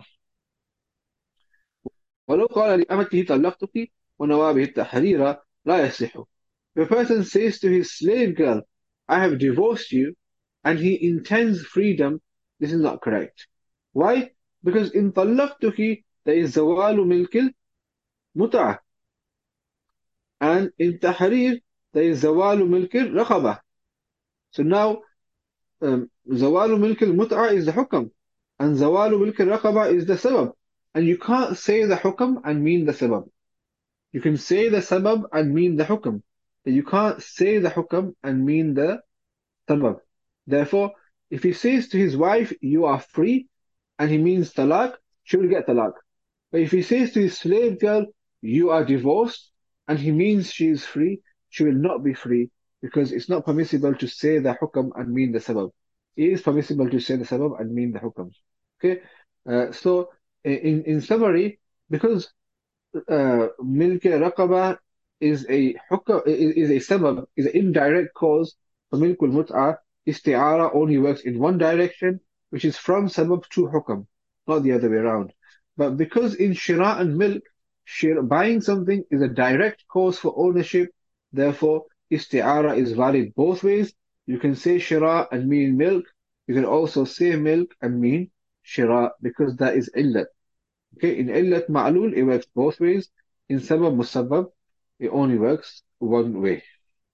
Speaker 1: ولو قال لأمته طلقتك ونوابه التحرير لا يصح. If a person says to his slave girl, I have divorced you, and he intends freedom, this is not correct. Why? Because in طلقتك there is zawalu milkil mut'ah, and in tahrir there is zawalu milkil raqabah. So now zawalu milkil mut'ah is the hukam, and zawalu milkil raqabah is the sabab. And you can't say the hukam and mean the sabab. You can say the sabab and mean the hukam, but you can't say the hukam and mean the sabab. Therefore, if he says to his wife, you are free, and he means talaq, she will get talaq. But if he says to his slave girl, you are divorced, and he means she is free, she will not be free, because it's not permissible to say the hukam and mean the sabab. It is permissible to say the sabab and mean the hukam. Okay? So, in summary, because milk raqaba is a hukam, is a sabab, is an indirect cause for milk al-mut'ah, isti'ara only works in one direction, which is from sabab to hukam, not the other way around. But because in shira and milk, buying something is a direct cause for ownership, therefore isti'ara is valid both ways. You can say shira and mean milk. You can also say milk and mean shira because that is illat. Okay, in illat ma'lul, it works both ways. In sabab musabbab, it only works one way.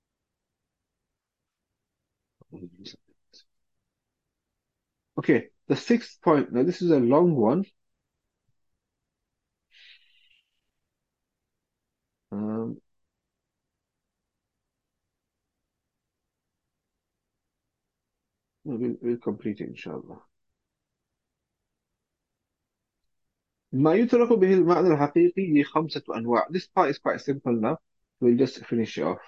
Speaker 1: Okay, the sixth point. Now, this is a long one. Um, we'll complete it, inshallah. ما يترك به المعنى الحقيقي خمسة أنواع. This part is quite simple now. We'll just finish it off.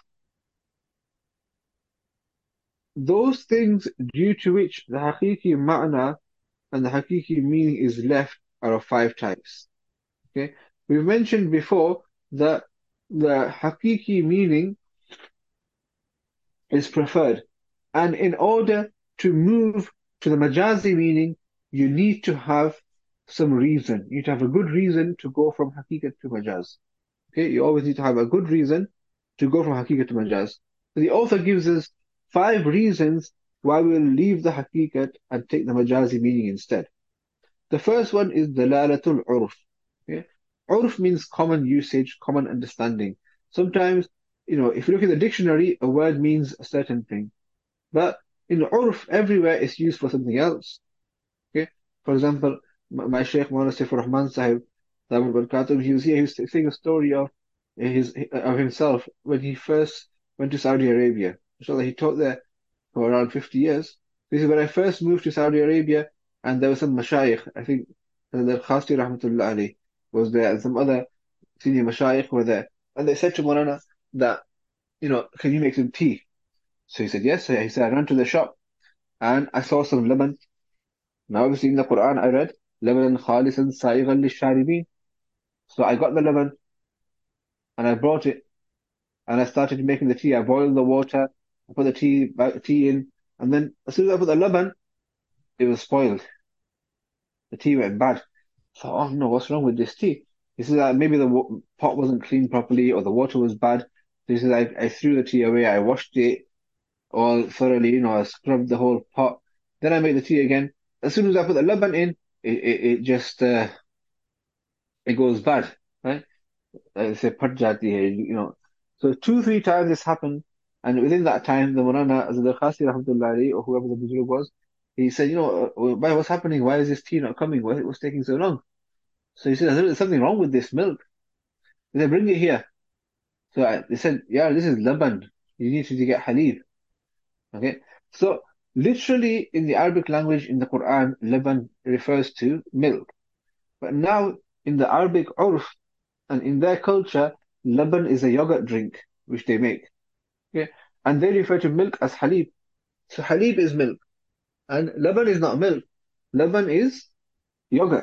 Speaker 1: Those things due to which the hakiki ma'na and the hakiki meaning is left are of five types. Okay, we've mentioned before that the hakiki meaning is preferred, and in order to move to the majazi meaning, you need to have some reason. You need to have a good reason to go from hakikat to majaz. Okay, you always need to have a good reason to go from hakikat to majaz. So the author gives us five reasons why we'll leave the hakikat and take the majazi meaning instead. The first one is dalalatul urf. Okay? Urf means common usage, common understanding. Sometimes, if you look at the dictionary, a word means a certain thing. But in urf, everywhere it's used for something else. Okay? For example, my Shaykh Maulana Saifur Rahman Sahib, Dawud Barakatuh, he was here, he was saying a story of himself when he first went to Saudi Arabia. So he taught there for around 50 years. This is when I first moved to Saudi Arabia, and there were some mashayikh, I think the Khasti Rahmatullah Ali was there, and some other senior mashayikh were there. And they said to Maulana that, can you make some tea? So he said, yes. So he said, I ran to the shop and I saw some lemon. Now, obviously, in the Quran, I read, lemon khalisan sa'igan lisharibin. So I got the lemon and I brought it and I started making the tea. I boiled the water, I put the tea in, and then as soon as I put the lemon, it was spoiled. The tea went bad. So, oh no, what's wrong with this tea? He says that maybe the pot wasn't cleaned properly or the water was bad. So he says I threw the tea away. I washed it all thoroughly, I scrubbed the whole pot. Then I made the tea again. As soon as I put the laban in, it just it goes bad, right? It's a parjati here, So two, three times this happened, and within that time, the Murana, Azad Khasi Rahmatullah alayhi, or whoever the Bujurg was, he said, what's happening? Why is this tea not coming? Why it was taking so long? So he said, there's something wrong with this milk. They said, bring it here. So they said, yeah, this is laban. You need to get halib. Okay. So literally in the Arabic language in the Quran, laban refers to milk. But now in the Arabic urf and in their culture, laban is a yogurt drink which they make. Okay. And they refer to milk as halib. So halib is milk. And laban is not milk. Laban is yogurt.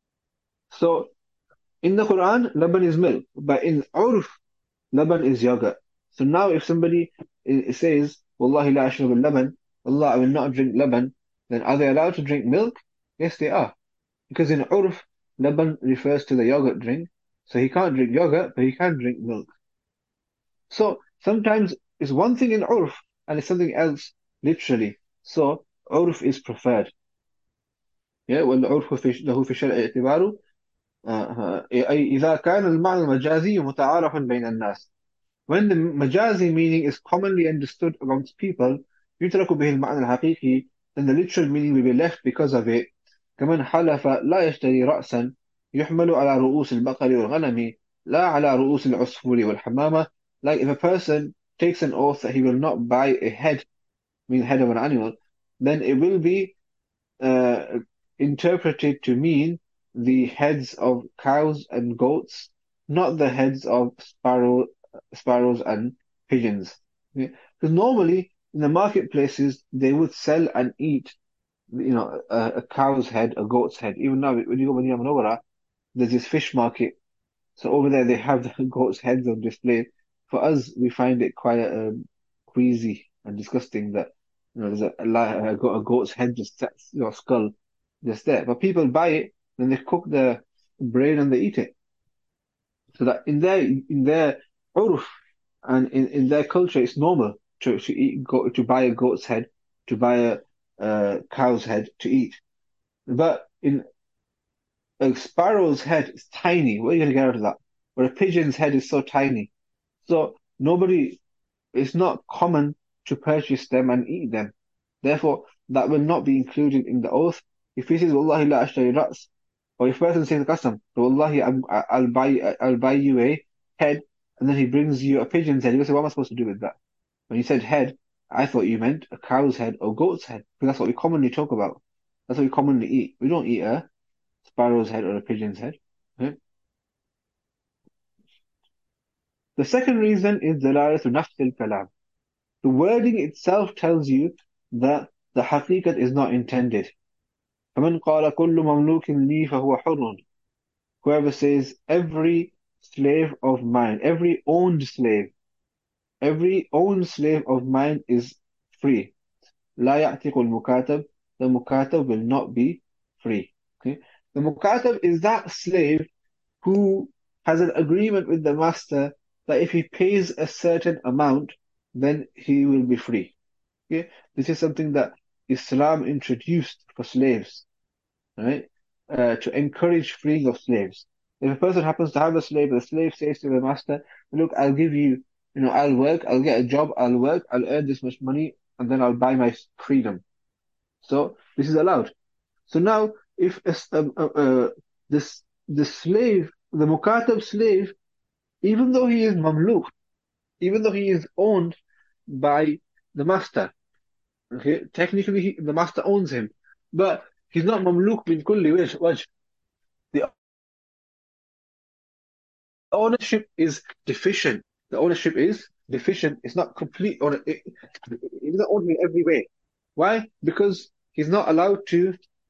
Speaker 1: So in the Quran, laban is milk. But in urf, laban is yogurt. So now if somebody says, Wallahi la ashrab al-laban, Allah, I will not drink laban, then are they allowed to drink milk? Yes, they are. Because in urf, laban refers to the yogurt drink. So he can't drink yogurt, but he can drink milk. So sometimes it's one thing in urf and it's something else literally. So urf is preferred. Yeah, والعرف له في الشرع اعتباره أي إذا كان المعنى المجازي متعارفا بين الناس. When the majazi meaning is commonly understood amongst people, يترك به المعنى الحقيقي, then the literal meaning will be left because of it. كمن حلف لا يشتري رأسا يحمل على رؤوس البقر والغنم لا على رؤوس العصفور والحمامة. Like if a person takes an oath that he will not buy a head, mean head of an animal, then it will be uh, interpreted to mean the heads of cows and goats, not the heads of sparrows and pigeons. Because normally in the marketplaces they would sell and eat, a cow's head, a goat's head. Even now, when you go to Medina Munawwara, there's this fish market. So over there they have the goat's heads on display. For us, we find it quite queasy and disgusting that there's a goat's head just sets your skull just there. But people buy it, then they cook the brain and they eat it. So that in their urf And in their culture, it's normal to buy a goat's head, to buy a cow's head to eat. But in a sparrow's head is tiny. What are you going to get out of that? Or a pigeon's head is so tiny. So nobody, it's not common to purchase them and eat them. Therefore, that will not be included in the oath. If he says, Wallahi la ashtari ra's, or if a person says qasam, Wallahi, I'll buy you a head, and then he brings you a pigeon's head. You say, what am I supposed to do with that? When you said head, I thought you meant a cow's head or goat's head, because that's what we commonly talk about. That's what we commonly eat. We don't eat a sparrow's head or a pigeon's head. Okay? The second reason is dalalatu nafs al-kalam. The wording itself tells you that the haqiqat is not intended. فَمَنْ قَالَ كُلُّ مَمْلُوكٍ لِي فَهُوَ حُرٌّ. Whoever says every slave of mine, every owned slave of mine is free. لا يعتق المكاتب. The mukatab will not be free. Okay? The mukatab is that slave who has an agreement with the master that if he pays a certain amount, then he will be free. Okay? This is something that Islam introduced for slaves, right? To encourage freeing of slaves. If a person happens to have a slave, the slave says to the master, look, I'll give you, I'll work, I'll get a job, I'll work, I'll earn this much money, and then I'll buy my freedom. So this is allowed. So now, if this the slave, the mukatab slave, even though he is mamluk, even though he is owned by the master, okay, technically the master owns him, but he's not mamluk min kulli wajh. The ownership is deficient. The ownership is deficient. It's not complete. He's not owned in every way. Why? Because he's not allowed to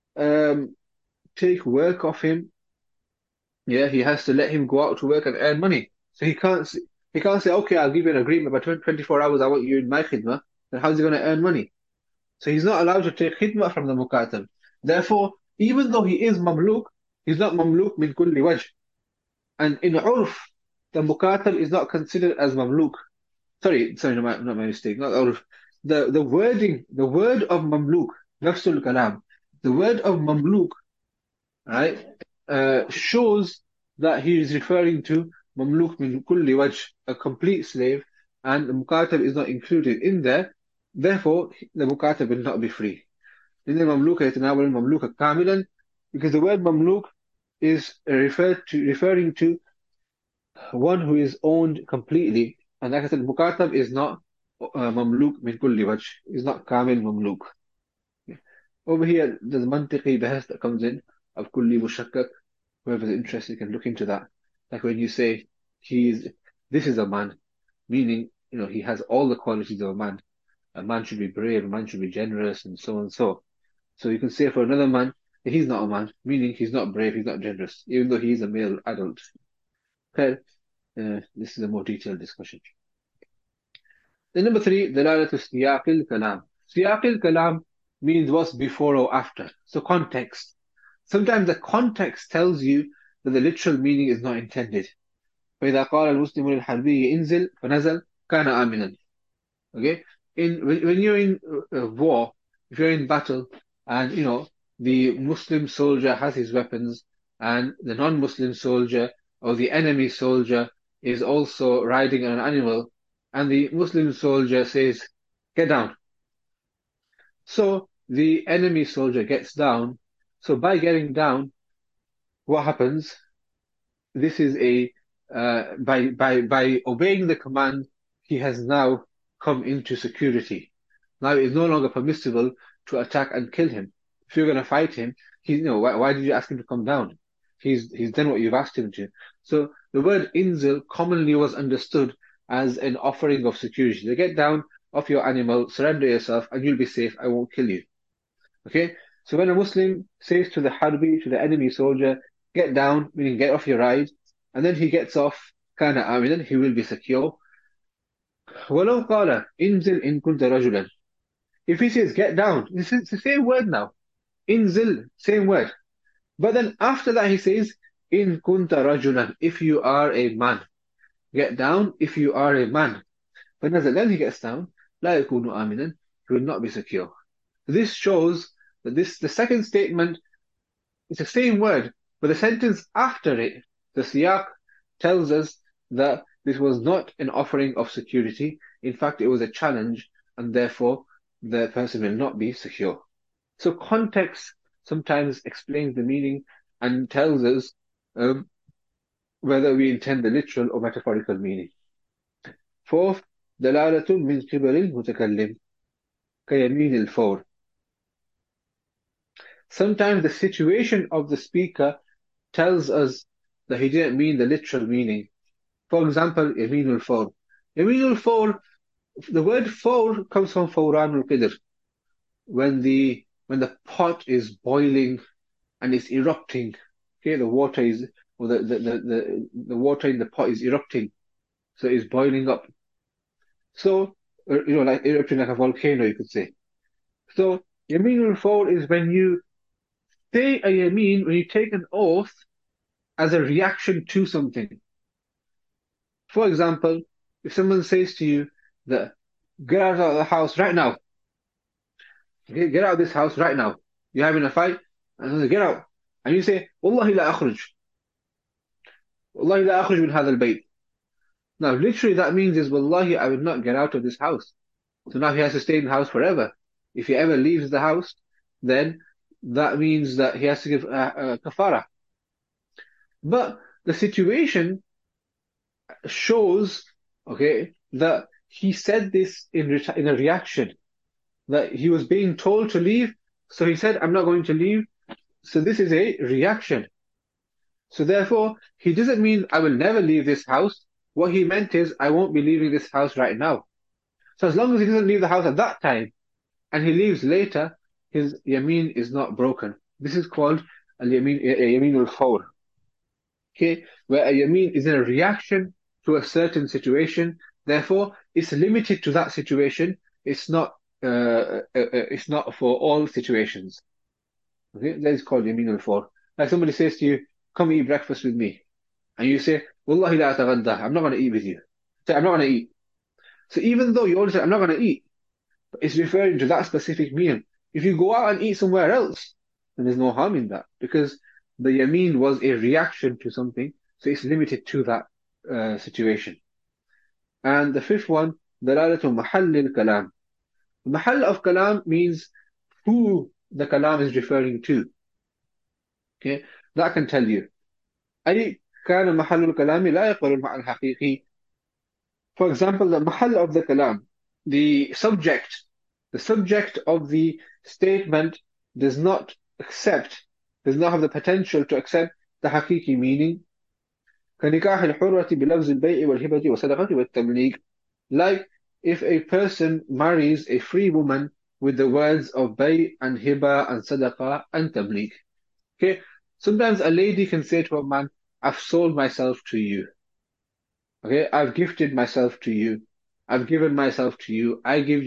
Speaker 1: take work off him. Yeah, he has to let him go out to work and earn money. So he can't say, okay, I'll give you an agreement, but 24 hours I want you in my khidmah. Then how's he going to earn money? So he's not allowed to take khidmah from the mukatab. Therefore, even though he is mamluk, he's not mamluk min kulli wajh. And in urf, the mukatab is not considered as mamluk. Sorry, not my mistake, not urf. The word of mamluk, nafsul kalam, the word of mamluk, right, shows that he is referring to mamluk min kulli wajh, a complete slave, and the mukatab is not included in there. Therefore, the mukatab will not be free. لأن المملوك يتناول المملوك كاملا, because the word mamluk is referring to one who is owned completely, and like I said, mukatab is not mamluk min kulli wajh, is not kamil mamluk. Over here, there's mantiqi bahas that comes in of kulli mushakkak. Whoever's interested can look into that. Like when you say this is a man, meaning he has all the qualities of a man. A man should be brave, a man should be generous, and so and so. So you can say for another man, he's not a man, meaning he's not brave, he's not generous, even though he is a male adult. Okay, this is a more detailed discussion. Then number three, dalalatu siyaq al-kalam. Siyaq al-kalam means what's before or after. So context. Sometimes the context tells you that the literal meaning is not intended. فإذا قال المسلم للحربي انزل فنزل كان آمنا. Okay? When you're in war, if you're in battle, and the Muslim soldier has his weapons, and the non-Muslim soldier or the enemy soldier is also riding on an animal, and the Muslim soldier says, "Get down." So the enemy soldier gets down. So by getting down, what happens? This is by obeying the command, he has now come into security. Now it's no longer permissible to attack and kill him. If you're going to fight him, why did you ask him to come down? He's done what you've asked him to. So the word inzil commonly was understood as an offering of security. So get down off your animal, surrender yourself, and you'll be safe. I won't kill you. Okay? So when a Muslim says to the harbi, to the enemy soldier, get down, meaning get off your ride, and then he gets off, kana aminan, he will be secure. وَلَوْ قَالَ إِنزِلْ إِن كُنْتَ رَجُلًا. If he says get down, it's the same word now. Inzil, same word. But then after that he says, in kunta rajulan, if you are a man. Get down if you are a man. فنزل, then he gets down, لا يكون آمنا, he will not be secure. This shows that the second statement, it's the same word, but the sentence after it, the siyaq, tells us that this was not an offering of security. In fact, it was a challenge, and therefore the person will not be secure. So context sometimes explains the meaning and tells us whether we intend the literal or metaphorical meaning. Fourth, دلالة من قبل المتكلم كيمين الفور. Sometimes the situation of the speaker tells us that he didn't mean the literal meaning. For example, يمين الفور. يمين الفور, the word for comes from فوران القدر. When the pot is boiling and it's erupting, okay, the water is, or the water in the pot is erupting, so it's boiling up. So, like erupting like a volcano, you could say. So, Yaminul Fawr is when you say a Yamin, when you take an oath as a reaction to something. For example, if someone says to you that, get out of the house right now, okay, get out of this house right now. You're having a fight, and someone says, get out. And you say, Wallahi la akhruj. Wallahi la akhruj min hadha al-bayt. Now, literally that means is, Wallahi, I will not get out of this house. So now he has to stay in the house forever. If he ever leaves the house, then that means that he has to give a kafara. But the situation shows, okay, that he said this in a reaction, that he was being told to leave, so he said, I'm not going to leave. So this is a reaction. So therefore, he doesn't mean I will never leave this house. What he meant is, I won't be leaving this house right now. So as long as he doesn't leave the house at that time, and he leaves later, his yameen is not broken. This is called al-yamin al-fawr. Okay, where a yameen is in a reaction to a certain situation. Therefore, it's limited to that situation. It's not for all situations. Okay, that is called yamin al-fawr. Like somebody says to you, come eat breakfast with me. And you say, Wallahi la ataghadda, I'm not going to eat with you. Say, I'm not going to eat. So even though you already said, I'm not going to eat, it's referring to that specific meal. If you go out and eat somewhere else, then there's no harm in that, because the yameen was a reaction to something, so it's limited to that situation. And the fifth one, dalalatu mahall al-kalam. The mahall of kalam means who the kalam is referring to. Okay, that can tell you. أي كان محل الكلام لا يقبل المعنى الحقيقي. For example, the mahal of the kalam, the subject of the statement does not have the potential to accept the hakiki meaning. كنكاح الحرة بلفظ البيع والهبة والصدقة والتمليك. Like if a person marries a free woman with the words of bay and hiba and sadaqah and tabligh. Okay, sometimes a lady can say to a man, I've sold myself to you. Okay, I've gifted myself to you. I've given myself to you. I give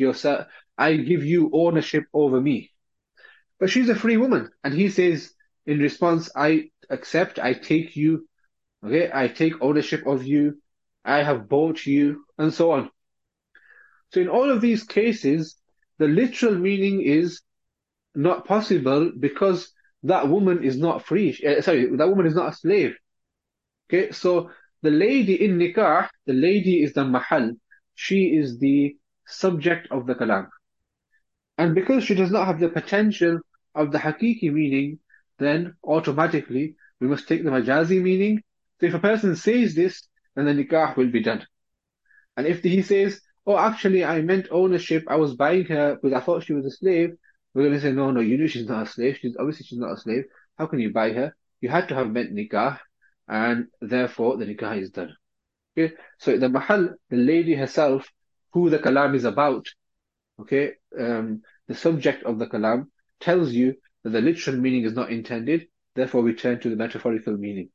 Speaker 1: you ownership over me. But she's a free woman. And he says in response, I accept, I take you. Okay, I take ownership of you. I have bought you, and so on. So in all of these cases, the literal meaning is not possible because that woman is not free. That woman is not a slave. Okay, so the lady in nikah, the lady is the mahal. She is the subject of the kalam. And because she does not have the potential of the hakiki meaning, then automatically we must take the majazi meaning. So if a person says this, then the nikah will be done. And if he says, oh, actually, I meant ownership, I was buying her because I thought she was a slave, we're going to say, no, you knew she's not a slave. She's not a slave. How can you buy her? You had to have meant nikah, and therefore the nikah is done. Okay, so the mahal, the lady herself, who the kalam is about, okay, the subject of the kalam tells you that the literal meaning is not intended. Therefore, we turn to the metaphorical meaning.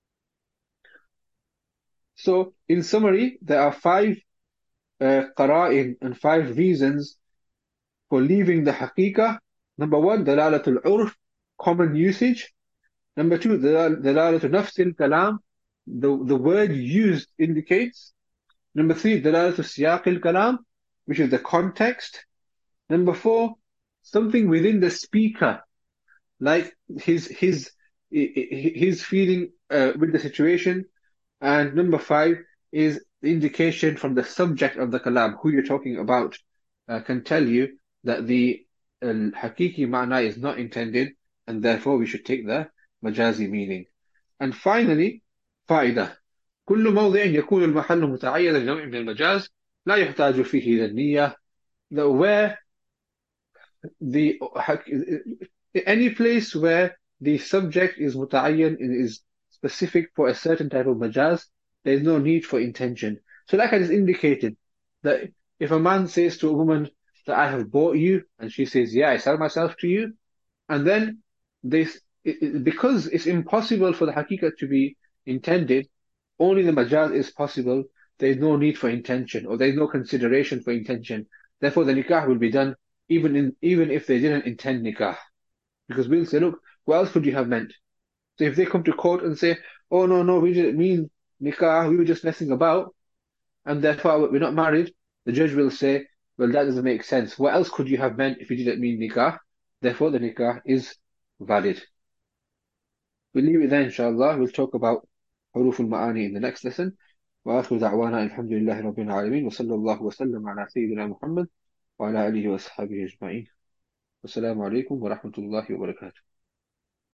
Speaker 1: So, in summary, there are 5 qara'in and 5 reasons for leaving the haqiqah. Number 1, dalalatul urf, common usage. Number 2, dalalatul nafsil kalam, the word used indicates. Number three, دلالة السياق الكلام, which is the context. Number four, something within the speaker, like his feeling with the situation. And number five is the indication from the subject of the kalam, who you're talking about, can tell you that the hakiki ma'na is not intended, and therefore we should take the majazi meaning. And finally, فائدة. كل موضع يكون المحل متعينا لنوع من المجاز لا يحتاج فيه إلى النية. Where the any place where the subject is muta'ayyan, is specific for a certain type of majaz, there is no need for intention. So like I just indicated, that if a man says to a woman that I have bought you, and she says, yeah, I sell myself to you, and then this, because it's impossible for the haqiqat to be intended, only the majaz is possible. There is no need for intention, or there is no consideration for intention. Therefore, the nikah will be done even if they didn't intend nikah, because we'll say, look, what else could you have meant? So if they come to court and say, oh no, no, we didn't mean nikah, we were just messing about, and therefore we're not married, the judge will say, well, that doesn't make sense. What else could you have meant if you didn't mean nikah? Therefore, the nikah is valid. We'll leave it there, inshallah. We'll talk about حروف المعاني in the next lesson. وآخر دعوانا الحمد لله رب العالمين وصلى الله وسلم على سيدنا محمد وعلى آله وأصحابه أجمعين. والسلام عليكم ورحمة الله وبركاته.